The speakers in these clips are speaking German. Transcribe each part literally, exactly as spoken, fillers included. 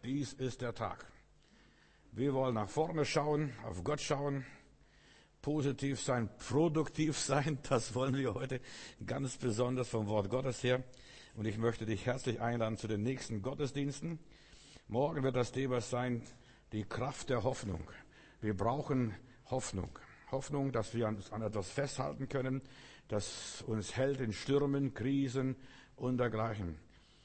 Dies ist der Tag. Wir wollen nach vorne schauen, auf Gott schauen, positiv sein, produktiv sein. Das wollen wir heute ganz besonders vom Wort Gottes her. Und ich möchte dich herzlich einladen zu den nächsten Gottesdiensten. Morgen wird das Thema sein, die Kraft der Hoffnung. Wir brauchen Hoffnung. Hoffnung, dass wir uns an etwas festhalten können, das uns hält in Stürmen, Krisen und dergleichen.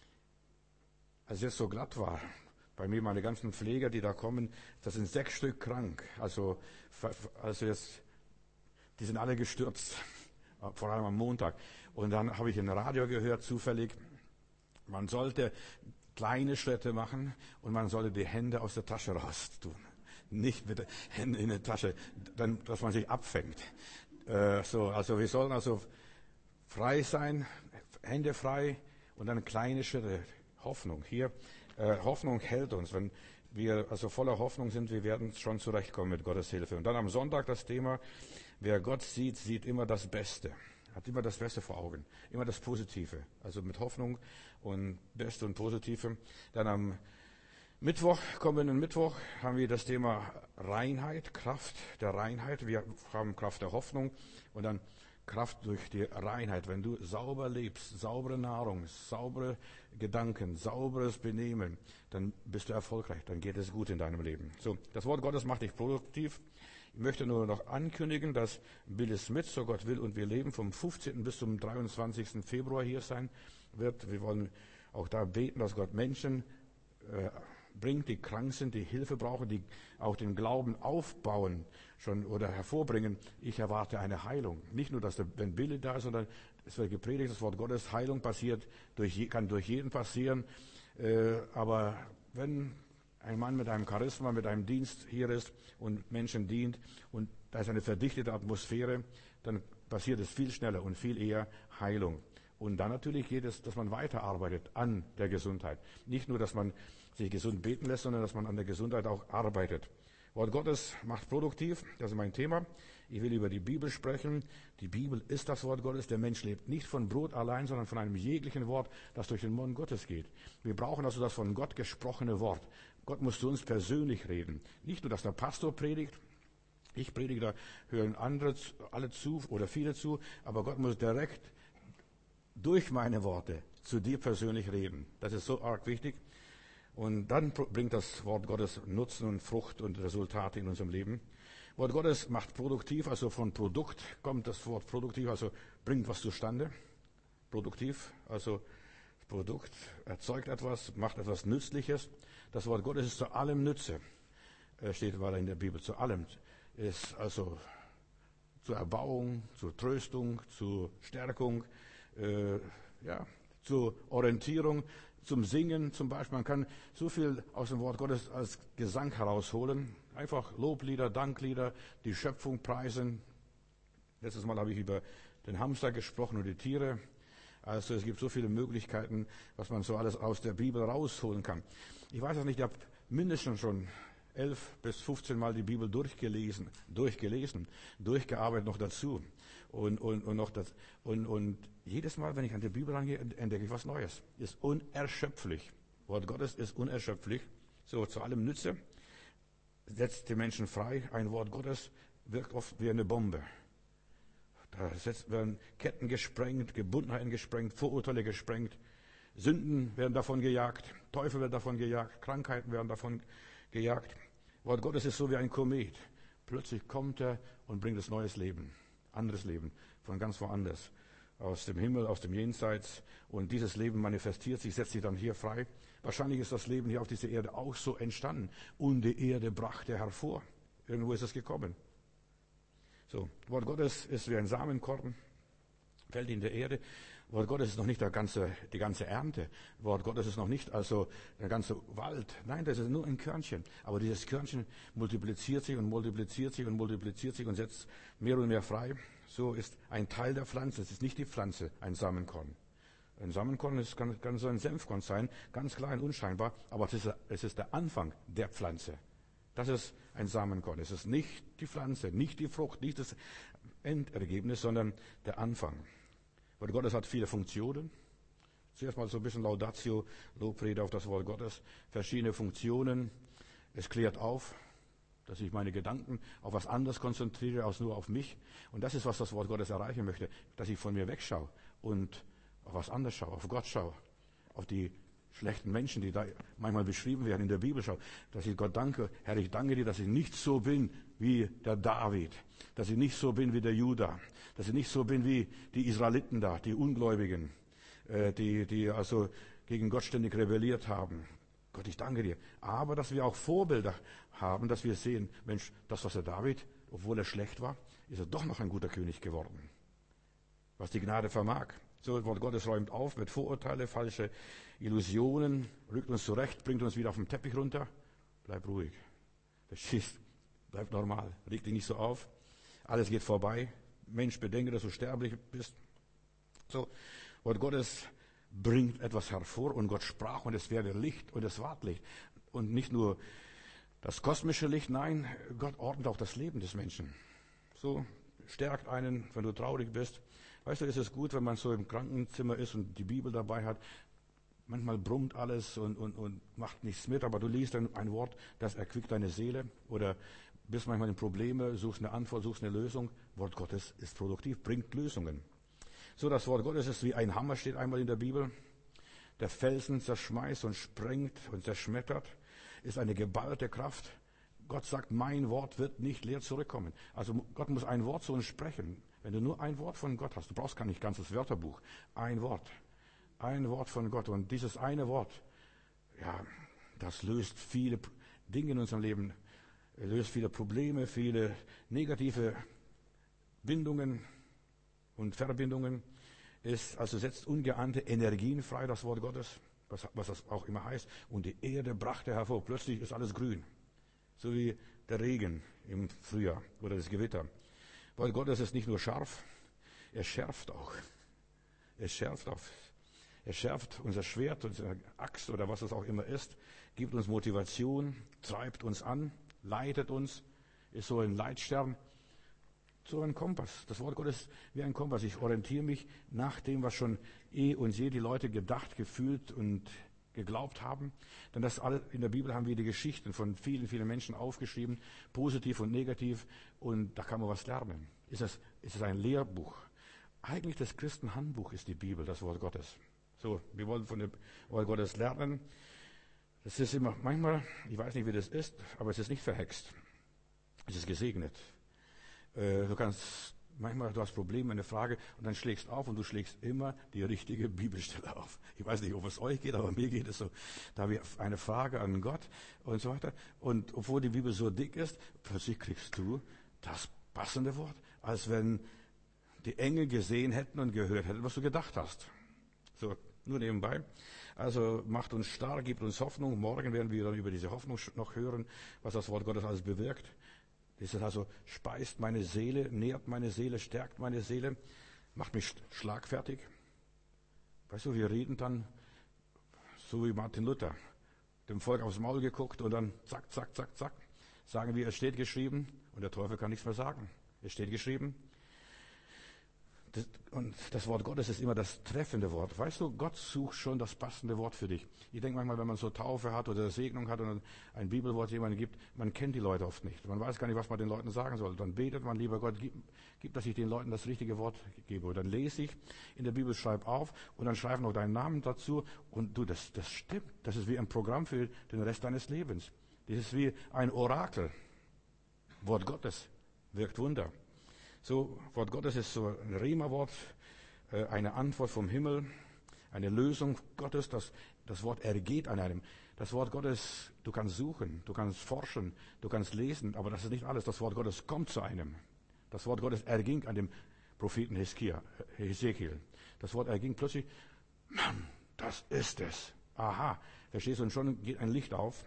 Als es jetzt so glatt war, bei mir meine ganzen Pfleger, die da kommen, das sind sechs Stück krank. Also, also jetzt, die sind alle gestürzt, vor allem am Montag. Und dann habe ich im Radio gehört, zufällig, man sollte kleine Schritte machen und man sollte die Hände aus der Tasche raus tun. Nicht mit den Händen in der Tasche, dann, dass man sich abfängt. Äh, so, also wir sollen also frei sein, Hände frei und dann kleine Schritte. Hoffnung. Hier, äh, Hoffnung hält uns. Wenn wir also voller Hoffnung sind, wir werden schon zurechtkommen mit Gottes Hilfe. Und dann am Sonntag das Thema, wer Gott sieht, sieht immer das Beste. Hat immer das Beste vor Augen. Immer das Positive. Also mit Hoffnung und Beste und Positive. Dann am Mittwoch, kommenden Mittwoch, haben wir das Thema Reinheit, Kraft der Reinheit. Wir haben Kraft der Hoffnung und dann Kraft durch die Reinheit. Wenn du sauber lebst, saubere Nahrung, saubere Gedanken, sauberes Benehmen, dann bist du erfolgreich, dann geht es gut in deinem Leben. So, das Wort Gottes macht dich produktiv. Ich möchte nur noch ankündigen, dass Billy Smith, so Gott will und wir leben, vom fünfzehnten bis zum dreiundzwanzigsten Februar hier sein wird. Wir wollen auch da beten, dass Gott Menschen äh, bringt, die krank sind, die Hilfe brauchen, die auch den Glauben aufbauen schon oder hervorbringen. Ich erwarte eine Heilung. Nicht nur, dass der, wenn Billy da ist, sondern es wird gepredigt, das Wort Gottes, Heilung passiert, durch, kann durch jeden passieren. Äh, aber wenn ein Mann mit einem Charisma, mit einem Dienst hier ist und Menschen dient und da ist eine verdichtete Atmosphäre, dann passiert es viel schneller und viel eher Heilung. Und dann natürlich geht es, dass man weiterarbeitet an der Gesundheit. Nicht nur, dass man sich gesund beten lässt, sondern dass man an der Gesundheit auch arbeitet. Wort Gottes macht produktiv, das ist mein Thema. Ich will über die Bibel sprechen. Die Bibel ist das Wort Gottes. Der Mensch lebt nicht von Brot allein, sondern von einem jeglichen Wort, das durch den Mund Gottes geht. Wir brauchen also das von Gott gesprochene Wort. Gott muss zu uns persönlich reden. Nicht nur, dass der Pastor predigt. Ich predige, da hören andere alle zu oder viele zu, aber Gott muss direkt durch meine Worte zu dir persönlich reden. Das ist so arg wichtig. Und dann bringt das Wort Gottes Nutzen und Frucht und Resultate in unserem Leben. Wort Gottes macht produktiv, also von Produkt kommt das Wort produktiv, also bringt was zustande. Produktiv, also das Produkt erzeugt etwas, macht etwas Nützliches. Das Wort Gottes ist zu allem Nütze. Steht weiter in der Bibel, zu allem. Ist also zur Erbauung, zur Tröstung, zur Stärkung, äh, ja, zur Orientierung, zum Singen zum Beispiel. Man kann so viel aus dem Wort Gottes als Gesang herausholen. Einfach Loblieder, Danklieder, die Schöpfung preisen. Letztes Mal habe ich über den Hamster gesprochen und die Tiere. Also es gibt so viele Möglichkeiten, was man so alles aus der Bibel rausholen kann. Ich weiß auch nicht, ich habe mindestens schon elf bis fünfzehn Mal die Bibel durchgelesen, durchgelesen, durchgearbeitet noch dazu. Und, und, und noch das, und, und jedes Mal, wenn ich an die Bibel rangehe, entdecke ich was Neues. Ist unerschöpflich. Wort Gottes ist unerschöpflich. So, zu allem Nütze. Setzt die Menschen frei. Ein Wort Gottes wirkt oft wie eine Bombe. Da setzt, werden Ketten gesprengt, Gebundenheiten gesprengt, Vorurteile gesprengt. Sünden werden davon gejagt, Teufel werden davon gejagt, Krankheiten werden davon gejagt. Wort Gottes ist so wie ein Komet. Plötzlich kommt er und bringt das neues Leben, anderes Leben, von ganz woanders, aus dem Himmel, aus dem Jenseits. Und dieses Leben manifestiert sich, setzt sich dann hier frei. Wahrscheinlich ist das Leben hier auf dieser Erde auch so entstanden. Und die Erde brachte hervor. Irgendwo ist es gekommen. So, Wort Gottes ist wie ein Samenkorn. Fällt in der Erde. Wort Gottes ist noch nicht der ganze, die ganze Ernte. Wort Gottes ist noch nicht also der ganze Wald. Nein, das ist nur ein Körnchen. Aber dieses Körnchen multipliziert sich und multipliziert sich und multipliziert sich und setzt mehr und mehr frei. So ist ein Teil der Pflanze. Es ist nicht die Pflanze, ein Samenkorn. Ein Samenkorn ist, kann, kann so ein Senfkorn sein, ganz klein, unscheinbar. Aber es ist, es ist der Anfang der Pflanze. Das ist ein Samenkorn. Es ist nicht die Pflanze, nicht die Frucht, nicht das Endergebnis, sondern der Anfang. Wort Gottes hat viele Funktionen. Zuerst mal so ein bisschen Laudatio, Lobrede auf das Wort Gottes, verschiedene Funktionen. Es klärt auf, dass ich meine Gedanken auf was anderes konzentriere, als nur auf mich. Und das ist, was das Wort Gottes erreichen möchte, dass ich von mir wegschaue und auf was anderes schaue, auf Gott schaue, auf die schlechten Menschen, die da manchmal beschrieben werden in der Bibel schaue, dass ich Gott danke, Herr, ich danke dir, dass ich nicht so bin wie der David, dass ich nicht so bin wie der Judah, dass ich nicht so bin wie die Israeliten da, die Ungläubigen, äh, die, die also gegen Gott ständig rebelliert haben. Gott, ich danke dir. Aber dass wir auch Vorbilder haben, dass wir sehen, Mensch, das, was der David, obwohl er schlecht war, ist er doch noch ein guter König geworden. Was die Gnade vermag. So, das Wort Gottes räumt auf mit Vorurteile, falsche Illusionen, rückt uns zurecht, bringt uns wieder auf den Teppich runter. Bleib ruhig. Verstehst? Bleib normal. Reg dich nicht so auf. Alles geht vorbei. Mensch, bedenke, dass du sterblich bist. So, Wort Gottes bringt etwas hervor und Gott sprach und es werde Licht und es ward Licht. Und nicht nur das kosmische Licht, nein, Gott ordnet auch das Leben des Menschen. So stärkt einen, wenn du traurig bist. Weißt du, ist es gut, wenn man so im Krankenzimmer ist und die Bibel dabei hat. Manchmal brummt alles und, und, und macht nichts mit, aber du liest dann ein Wort, das erquickt deine Seele oder bist manchmal in Probleme, suchst eine Antwort, suchst eine Lösung. Wort Gottes ist produktiv, bringt Lösungen. So, das Wort Gottes ist wie ein Hammer, steht einmal in der Bibel. Der Felsen zerschmeißt und sprengt und zerschmettert, ist eine geballte Kraft. Gott sagt, mein Wort wird nicht leer zurückkommen. Also Gott muss ein Wort zu uns sprechen. Wenn du nur ein Wort von Gott hast, du brauchst gar nicht ganzes Wörterbuch, ein Wort. Ein Wort von Gott. Und dieses eine Wort, ja, das löst viele Dinge in unserem Leben, löst viele Probleme, viele negative Bindungen und Verbindungen. Ist, also setzt ungeahnte Energien frei, das Wort Gottes, was, was das auch immer heißt. Und die Erde brachte hervor. Plötzlich ist alles grün. So wie der Regen im Frühjahr oder das Gewitter. Wort Gottes ist nicht nur scharf, er schärft auch. Er schärft auch. Er schärft unser Schwert, unsere Axt oder was es auch immer ist, gibt uns Motivation, treibt uns an, leitet uns, ist so ein Leitstern, so ein Kompass. Das Wort Gottes ist wie ein Kompass. Ich orientiere mich nach dem, was schon eh und je die Leute gedacht, gefühlt und geglaubt haben. Denn das alle in der Bibel haben wir die Geschichten von vielen, vielen Menschen aufgeschrieben, positiv und negativ, und da kann man was lernen. Ist es, ist es ein Lehrbuch? Eigentlich das Christenhandbuch ist die Bibel, das Wort Gottes. So, wir wollen von dem Wort Gottes lernen. Das ist immer, manchmal, ich weiß nicht, wie das ist, aber es ist nicht verhext. Es ist gesegnet. Äh, du kannst, manchmal, du hast Probleme, eine Frage, und dann schlägst auf und du schlägst immer die richtige Bibelstelle auf. Ich weiß nicht, ob es euch geht, aber mir geht es so. Da habe ich eine Frage an Gott und so weiter. Und obwohl die Bibel so dick ist, plötzlich kriegst du das passende Wort, als wenn die Engel gesehen hätten und gehört hätten, was du gedacht hast. So, nur nebenbei. Also macht uns stark, gibt uns Hoffnung. Morgen werden wir dann über diese Hoffnung noch hören, was das Wort Gottes alles bewirkt. Das ist also, speist meine Seele, nährt meine Seele, stärkt meine Seele, macht mich schlagfertig. Weißt du, wir reden dann, so wie Martin Luther, dem Volk aufs Maul geguckt und dann zack, zack, zack, zack, sagen wir, es steht geschrieben, und der Teufel kann nichts mehr sagen. Es steht geschrieben. Das, und das Wort Gottes ist immer das treffende Wort. Weißt du, Gott sucht schon das passende Wort für dich. Ich denke manchmal, wenn man so Taufe hat oder Segnung hat und ein Bibelwort jemandem gibt, man kennt die Leute oft nicht. Man weiß gar nicht, was man den Leuten sagen soll. Dann betet man, lieber Gott, gib, gib, dass ich den Leuten das richtige Wort gebe. Und dann lese ich in der Bibel, schreib auf und dann schreib noch deinen Namen dazu. Und du, das, das stimmt. Das ist wie ein Programm für den Rest deines Lebens. Das ist wie ein Orakel. Wort Gottes wirkt Wunder. So, Wort Gottes ist so ein Rema-Wort, eine Antwort vom Himmel, eine Lösung Gottes. Das, das Wort ergeht an einem. Das Wort Gottes, du kannst suchen, du kannst forschen, du kannst lesen, aber das ist nicht alles. Das Wort Gottes kommt zu einem. Das Wort Gottes erging an dem Propheten Hesekiel. Das Wort erging plötzlich, Mann, das ist es. Aha, verstehst du, und schon geht ein Licht auf.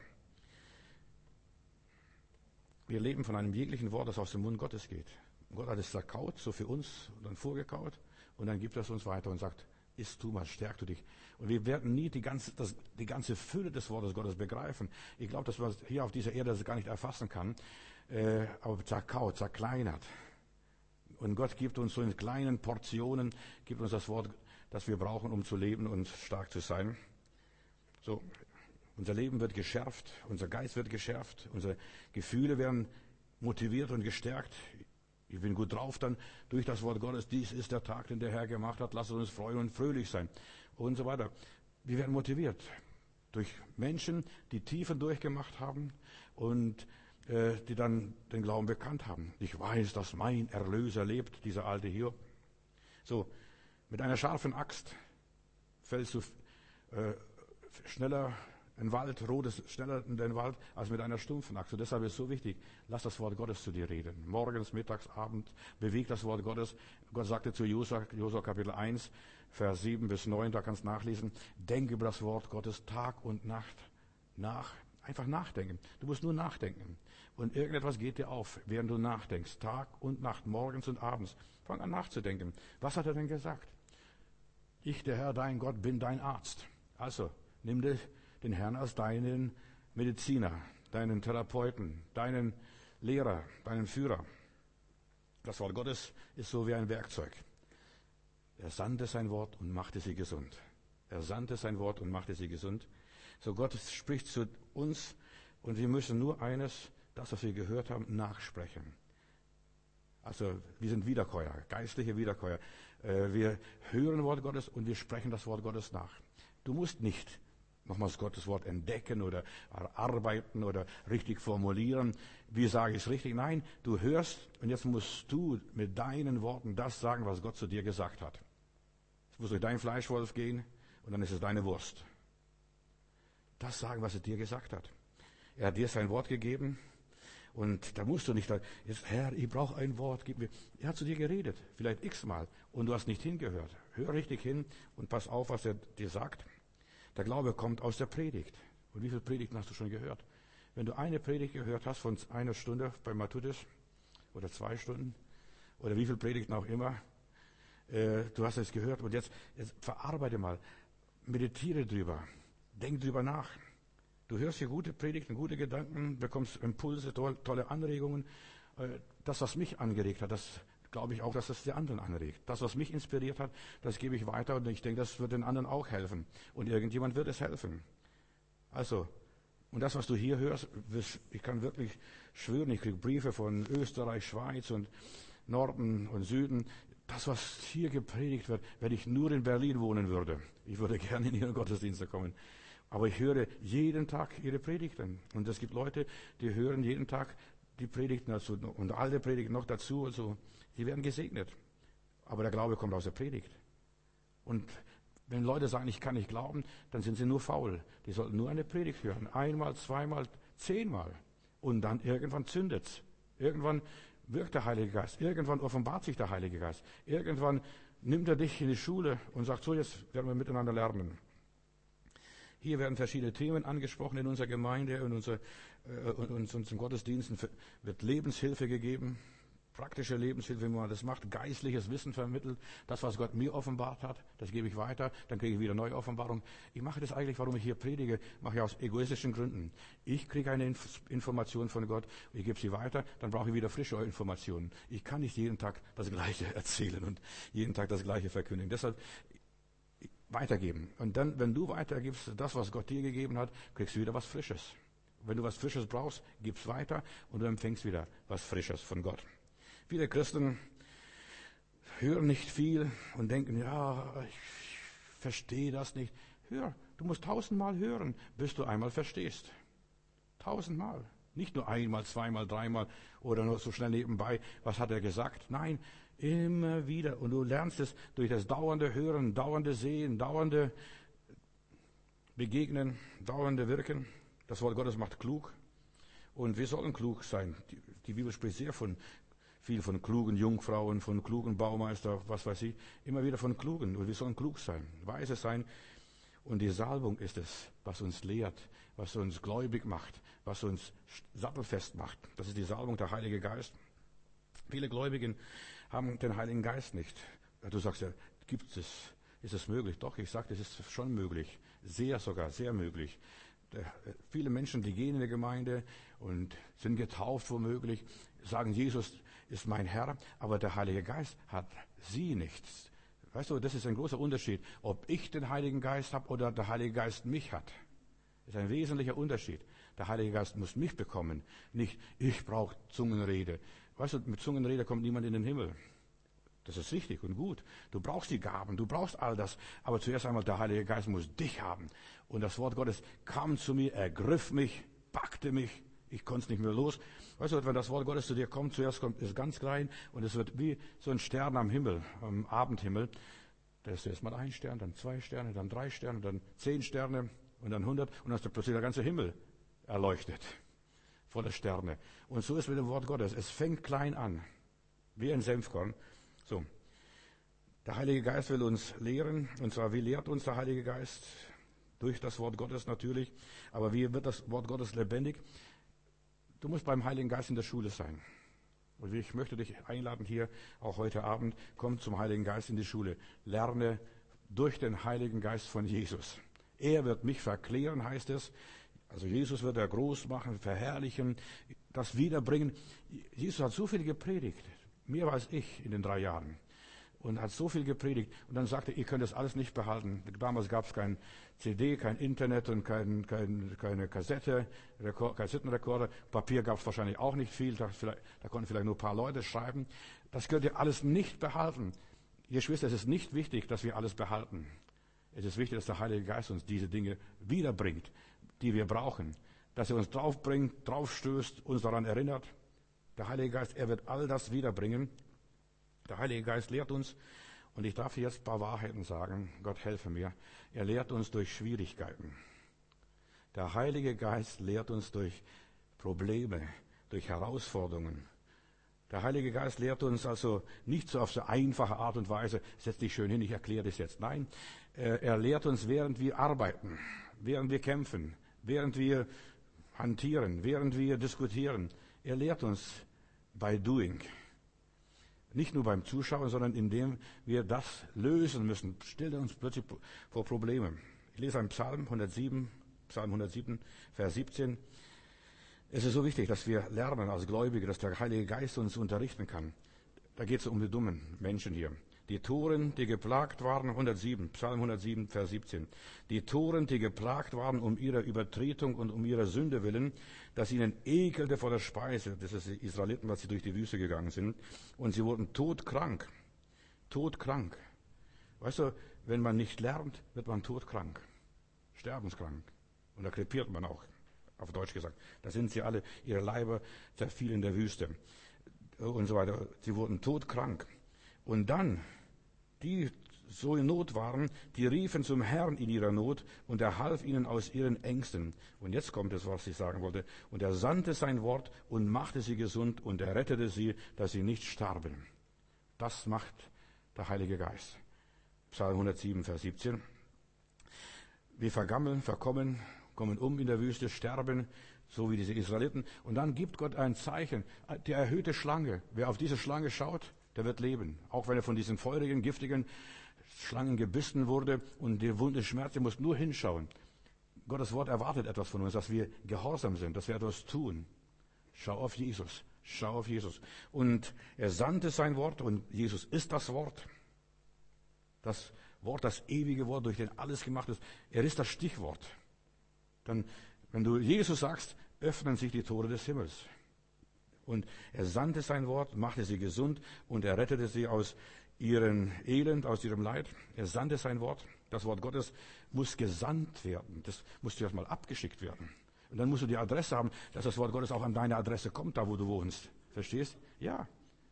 Wir leben von einem jeglichen Wort, das aus dem Mund Gottes geht. Gott hat es zerkaut, so für uns, und dann vorgekaut, und dann gibt er es uns weiter und sagt, iss du mal, stärk du dich. Und wir werden nie die ganze, das, die ganze Fülle des Wortes Gottes begreifen. Ich glaube, dass man hier auf dieser Erde das gar nicht erfassen kann, äh, aber zerkaut, zerkleinert. Und Gott gibt uns so in kleinen Portionen, gibt uns das Wort, das wir brauchen, um zu leben und stark zu sein. So, unser Leben wird geschärft, unser Geist wird geschärft, unsere Gefühle werden motiviert und gestärkt. Ich bin gut drauf dann durch das Wort Gottes. Dies ist der Tag, den der Herr gemacht hat. Lasst uns freuen und fröhlich sein und so weiter. Wir werden motiviert durch Menschen, die Tiefen durchgemacht haben und äh, die dann den Glauben bekannt haben. Ich weiß, dass mein Erlöser lebt, dieser alte Hiob. So, mit einer scharfen Axt fällst du äh, schneller in den Wald, rodest schneller in den Wald, als mit einer stumpfen Axt. Und deshalb ist es so wichtig, lass das Wort Gottes zu dir reden. Morgens, mittags, abend, beweg das Wort Gottes. Gott sagte zu Josua, Josua Kapitel eins, Vers sieben bis neun, da kannst du nachlesen, denk über das Wort Gottes Tag und Nacht nach. Einfach nachdenken. Du musst nur nachdenken. Und irgendetwas geht dir auf, während du nachdenkst. Tag und Nacht, morgens und abends. Fang an nachzudenken. Was hat er denn gesagt? Ich, der Herr, dein Gott, bin dein Arzt. Also, nimm dir den Herrn als deinen Mediziner, deinen Therapeuten, deinen Lehrer, deinen Führer. Das Wort Gottes ist so wie ein Werkzeug. Er sandte sein Wort und machte sie gesund. Er sandte sein Wort und machte sie gesund. So Gott spricht zu uns und wir müssen nur eines, das, was wir gehört haben, nachsprechen. Also wir sind Wiederkäuer, geistliche Wiederkäuer. Wir hören Wort Gottes und wir sprechen das Wort Gottes nach. Du musst nicht nochmals Gottes Wort entdecken oder erarbeiten oder richtig formulieren. Wie sage ich es richtig? Nein, du hörst und jetzt musst du mit deinen Worten das sagen, was Gott zu dir gesagt hat. Es muss durch deinen Fleischwolf gehen und dann ist es deine Wurst. Das sagen, was er dir gesagt hat. Er hat dir sein Wort gegeben und da musst du nicht sagen, jetzt, Herr, ich brauche ein Wort, gib mir. Er hat zu dir geredet, vielleicht x-mal und du hast nicht hingehört. Hör richtig hin und pass auf, was er dir sagt. Der Glaube kommt aus der Predigt. Und wie viele Predigten hast du schon gehört? Wenn du eine Predigt gehört hast von einer Stunde bei Matthäus oder zwei Stunden oder wie viele Predigten auch immer, äh, du hast es gehört und jetzt, jetzt verarbeite mal, meditiere drüber, denk drüber nach. Du hörst hier gute Predigten, gute Gedanken, bekommst Impulse, tolle, tolle Anregungen. Äh, das, was mich angeregt hat, das glaube ich auch, dass das die anderen anregt. Das, was mich inspiriert hat, das gebe ich weiter und ich denke, das wird den anderen auch helfen. Und irgendjemand wird es helfen. Also, und das, was du hier hörst, ich kann wirklich schwören, ich kriege Briefe von Österreich, Schweiz und Norden und Süden. Das, was hier gepredigt wird, wenn ich nur in Berlin wohnen würde. Ich würde gerne in Ihren Gottesdienste kommen. Aber ich höre jeden Tag Ihre Predigten. Und es gibt Leute, die hören jeden Tag die Predigten dazu und alle Predigten noch dazu. Also, die werden gesegnet. Aber der Glaube kommt aus der Predigt. Und wenn Leute sagen, ich kann nicht glauben, dann sind sie nur faul. Die sollten nur eine Predigt hören. Einmal, zweimal, zehnmal. Und dann irgendwann zündet's. Irgendwann wirkt der Heilige Geist. Irgendwann offenbart sich der Heilige Geist. Irgendwann nimmt er dich in die Schule und sagt, so, jetzt werden wir miteinander lernen. Hier werden verschiedene Themen angesprochen in unserer Gemeinde und unser, äh, in unseren Gottesdiensten wird Lebenshilfe gegeben. Praktische Lebenshilfe, wie man das macht, geistliches Wissen vermittelt. Das, was Gott mir offenbart hat, das gebe ich weiter, dann kriege ich wieder neue Offenbarung. Ich mache das eigentlich, warum ich hier predige, mache ich aus egoistischen Gründen. Ich kriege eine Inf- Information von Gott, ich gebe sie weiter, dann brauche ich wieder frische Informationen. Ich kann nicht jeden Tag das Gleiche erzählen und jeden Tag das Gleiche verkündigen. Deshalb weitergeben. Und dann, wenn du weitergibst, das, was Gott dir gegeben hat, kriegst du wieder was Frisches. Wenn du was Frisches brauchst, gib's weiter und du empfängst wieder was Frisches von Gott. Viele Christen hören nicht viel und denken, ja, ich verstehe das nicht. Hör, du musst tausendmal hören, bis du einmal verstehst. Tausendmal. Nicht nur einmal, zweimal, dreimal oder nur so schnell nebenbei. Was hat er gesagt? Nein, immer wieder. Und du lernst es durch das dauernde Hören, dauernde Sehen, dauernde Begegnen, dauernde Wirken. Das Wort Gottes macht klug. Und wir sollen klug sein. Die, die Bibel spricht sehr von viel von klugen Jungfrauen, von klugen Baumeister, was weiß ich, immer wieder von klugen. Und wir sollen klug sein, weise sein. Und die Salbung ist es, was uns lehrt, was uns gläubig macht, was uns sattelfest macht. Das ist die Salbung, der Heilige Geist. Viele Gläubigen haben den Heiligen Geist nicht. Du sagst ja, gibt es, ist es möglich? Doch, ich sage, es ist schon möglich. Sehr sogar, sehr möglich. Viele Menschen, die gehen in die Gemeinde und sind getauft womöglich, sagen, Jesus ist mein Herr, aber der Heilige Geist hat sie nicht. Weißt du, das ist ein großer Unterschied, ob ich den Heiligen Geist habe oder der Heilige Geist mich hat. Das ist ein wesentlicher Unterschied. Der Heilige Geist muss mich bekommen, nicht ich brauche Zungenrede. Weißt du, mit Zungenrede kommt niemand in den Himmel. Das ist richtig und gut. Du brauchst die Gaben, du brauchst all das. Aber zuerst einmal, der Heilige Geist muss dich haben. Und das Wort Gottes kam zu mir, ergriff mich, packte mich. Ich konnte es nicht mehr los. Weißt du, wenn das Wort Gottes zu dir kommt, zuerst kommt es ganz klein und es wird wie so ein Stern am Himmel, am Abendhimmel. Da ist erst mal ein Stern, dann zwei Sterne, dann drei Sterne, dann zehn Sterne und dann hundert und dann ist plötzlich der ganze Himmel erleuchtet, voller Sterne. Und so ist mit dem Wort Gottes. Es fängt klein an, wie ein Senfkorn. So, der Heilige Geist will uns lehren, und zwar, wie lehrt uns der Heilige Geist? Durch das Wort Gottes natürlich, aber wie wird das Wort Gottes lebendig? Du musst beim Heiligen Geist in der Schule sein. Und ich möchte dich einladen hier, auch heute Abend, komm zum Heiligen Geist in die Schule. Lerne durch den Heiligen Geist von Jesus. Er wird mich verklären, heißt es. Also Jesus wird er groß machen, verherrlichen, das wiederbringen. Jesus hat so viel gepredigt. Mehr als ich in den drei Jahren. Und hat so viel gepredigt. Und dann sagte er, ihr könnt das alles nicht behalten. Damals gab es kein C D, kein Internet und kein, kein, keine Kassette, Rekord, Kassettenrekorder. Papier gab es wahrscheinlich auch nicht viel. Da, da konnten vielleicht nur ein paar Leute schreiben. Das könnt ihr alles nicht behalten. Ihr Geschwister, es ist nicht wichtig, dass wir alles behalten. Es ist wichtig, dass der Heilige Geist uns diese Dinge wiederbringt, die wir brauchen. Dass er uns draufbringt, draufstößt, uns daran erinnert. Der Heilige Geist, er wird all das wiederbringen. Der Heilige Geist lehrt uns, und ich darf jetzt ein paar Wahrheiten sagen, Gott helfe mir, er lehrt uns durch Schwierigkeiten. Der Heilige Geist lehrt uns durch Probleme, durch Herausforderungen. Der Heilige Geist lehrt uns also nicht so auf so einfache Art und Weise, setz dich schön hin, ich erkläre das jetzt. Nein, er lehrt uns, während wir arbeiten, während wir kämpfen, während wir hantieren, während wir diskutieren. Er lehrt uns by doing. Nicht nur beim Zuschauen, sondern indem wir das lösen müssen. Stellt uns plötzlich vor Probleme. Ich lese einen Psalm hundertsieben, Psalm hundertsieben, Vers siebzehn. Es ist so wichtig, dass wir lernen als Gläubige, dass der Heilige Geist uns unterrichten kann. Da geht es um die dummen Menschen hier. Die Toren, die geplagt waren, hundertsieben, Psalm hundertsieben, Vers siebzehn. Die Toren, die geplagt waren um ihre Übertretung und um ihre Sünde willen, dass ihnen ekelte vor der Speise, das ist die Israeliten, als sie durch die Wüste gegangen sind, und sie wurden todkrank. Todkrank. Weißt du, wenn man nicht lernt, wird man todkrank. Sterbenskrank. Und da krepiert man auch, auf Deutsch gesagt. Da sind sie alle, ihre Leiber zerfielen in der Wüste. Und so weiter. Sie wurden todkrank. Und dann, die so in Not waren, die riefen zum Herrn in ihrer Not, und er half ihnen aus ihren Ängsten. Und jetzt kommt es, was ich sagen wollte. Und er sandte sein Wort und machte sie gesund, und er rettete sie, dass sie nicht starben. Das macht der Heilige Geist. Psalm hundertsieben, Vers siebzehn. Wir vergammeln, verkommen, kommen um in der Wüste, sterben, so wie diese Israeliten. Und dann gibt Gott ein Zeichen, die erhöhte Schlange. Wer auf diese Schlange schaut, der wird leben. Auch wenn er von diesen feurigen, giftigen Schlangen gebissen wurde und die Wunde schmerzt, er muss nur hinschauen. Gottes Wort erwartet etwas von uns, dass wir gehorsam sind, dass wir etwas tun. Schau auf Jesus, schau auf Jesus. Und er sandte sein Wort, und Jesus ist das Wort. Das Wort, das ewige Wort, durch den alles gemacht ist. Er ist das Stichwort. Dann, wenn du Jesus sagst, öffnen sich die Tore des Himmels. Und er sandte sein Wort, machte sie gesund, und er rettete sie aus ihrem Elend, aus ihrem Leid. Er sandte sein Wort. Das Wort Gottes muss gesandt werden. Das muss zuerst mal abgeschickt werden. Und dann musst du die Adresse haben, dass das Wort Gottes auch an deine Adresse kommt, da wo du wohnst. Verstehst? Ja.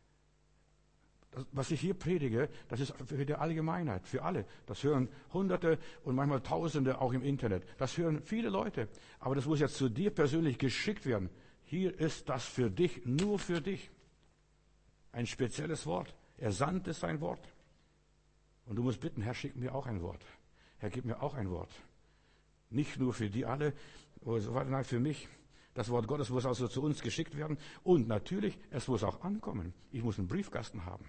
Das, was ich hier predige, das ist für die Allgemeinheit, für alle. Das hören Hunderte und manchmal Tausende auch im Internet. Das hören viele Leute. Aber das muss jetzt zu dir persönlich geschickt werden. Hier ist das für dich, nur für dich. Ein spezielles Wort. Er sandte sein Wort. Und du musst bitten, Herr, schick mir auch ein Wort. Herr, gib mir auch ein Wort. Nicht nur für die alle, nein, für mich. Das Wort Gottes muss also zu uns geschickt werden. Und natürlich, es muss auch ankommen. Ich muss einen Briefkasten haben.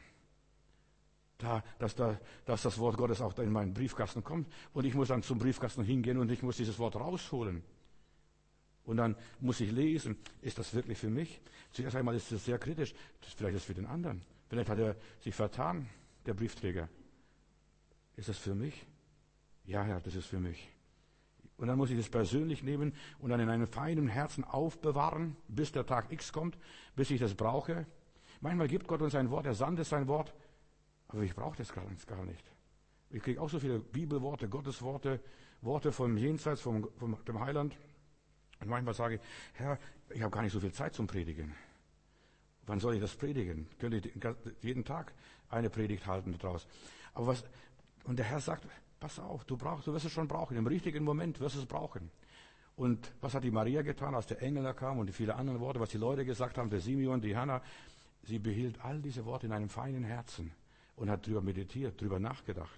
Da, dass, da, dass das Wort Gottes auch in meinen Briefkasten kommt. Und ich muss dann zum Briefkasten hingehen und ich muss dieses Wort rausholen. Und dann muss ich lesen, ist das wirklich für mich? Zuerst einmal ist es sehr kritisch. Vielleicht ist es für den anderen. Vielleicht hat er sich vertan, der Briefträger. Ist das für mich? Ja, Herr, das ist für mich. Und dann muss ich das persönlich nehmen und dann in einem feinen Herzen aufbewahren, bis der Tag X kommt, bis ich das brauche. Manchmal gibt Gott uns ein Wort, er sandt sein Wort, aber ich brauche das gar nicht. Ich kriege auch so viele Bibelworte, Gottesworte, Worte vom Jenseits, vom, vom dem Heiland. Und manchmal sage ich, Herr, ich habe gar nicht so viel Zeit zum Predigen. Wann soll ich das predigen? Könnte ich jeden Tag eine Predigt halten daraus. Aber was, und der Herr sagt, pass auf, du brauchst, du wirst es schon brauchen. Im richtigen Moment wirst du es brauchen. Und was hat die Maria getan, als der Engel da kam und die vielen anderen Worte, was die Leute gesagt haben, der Simeon, die Hannah, sie behielt all diese Worte in einem feinen Herzen und hat drüber meditiert, drüber nachgedacht.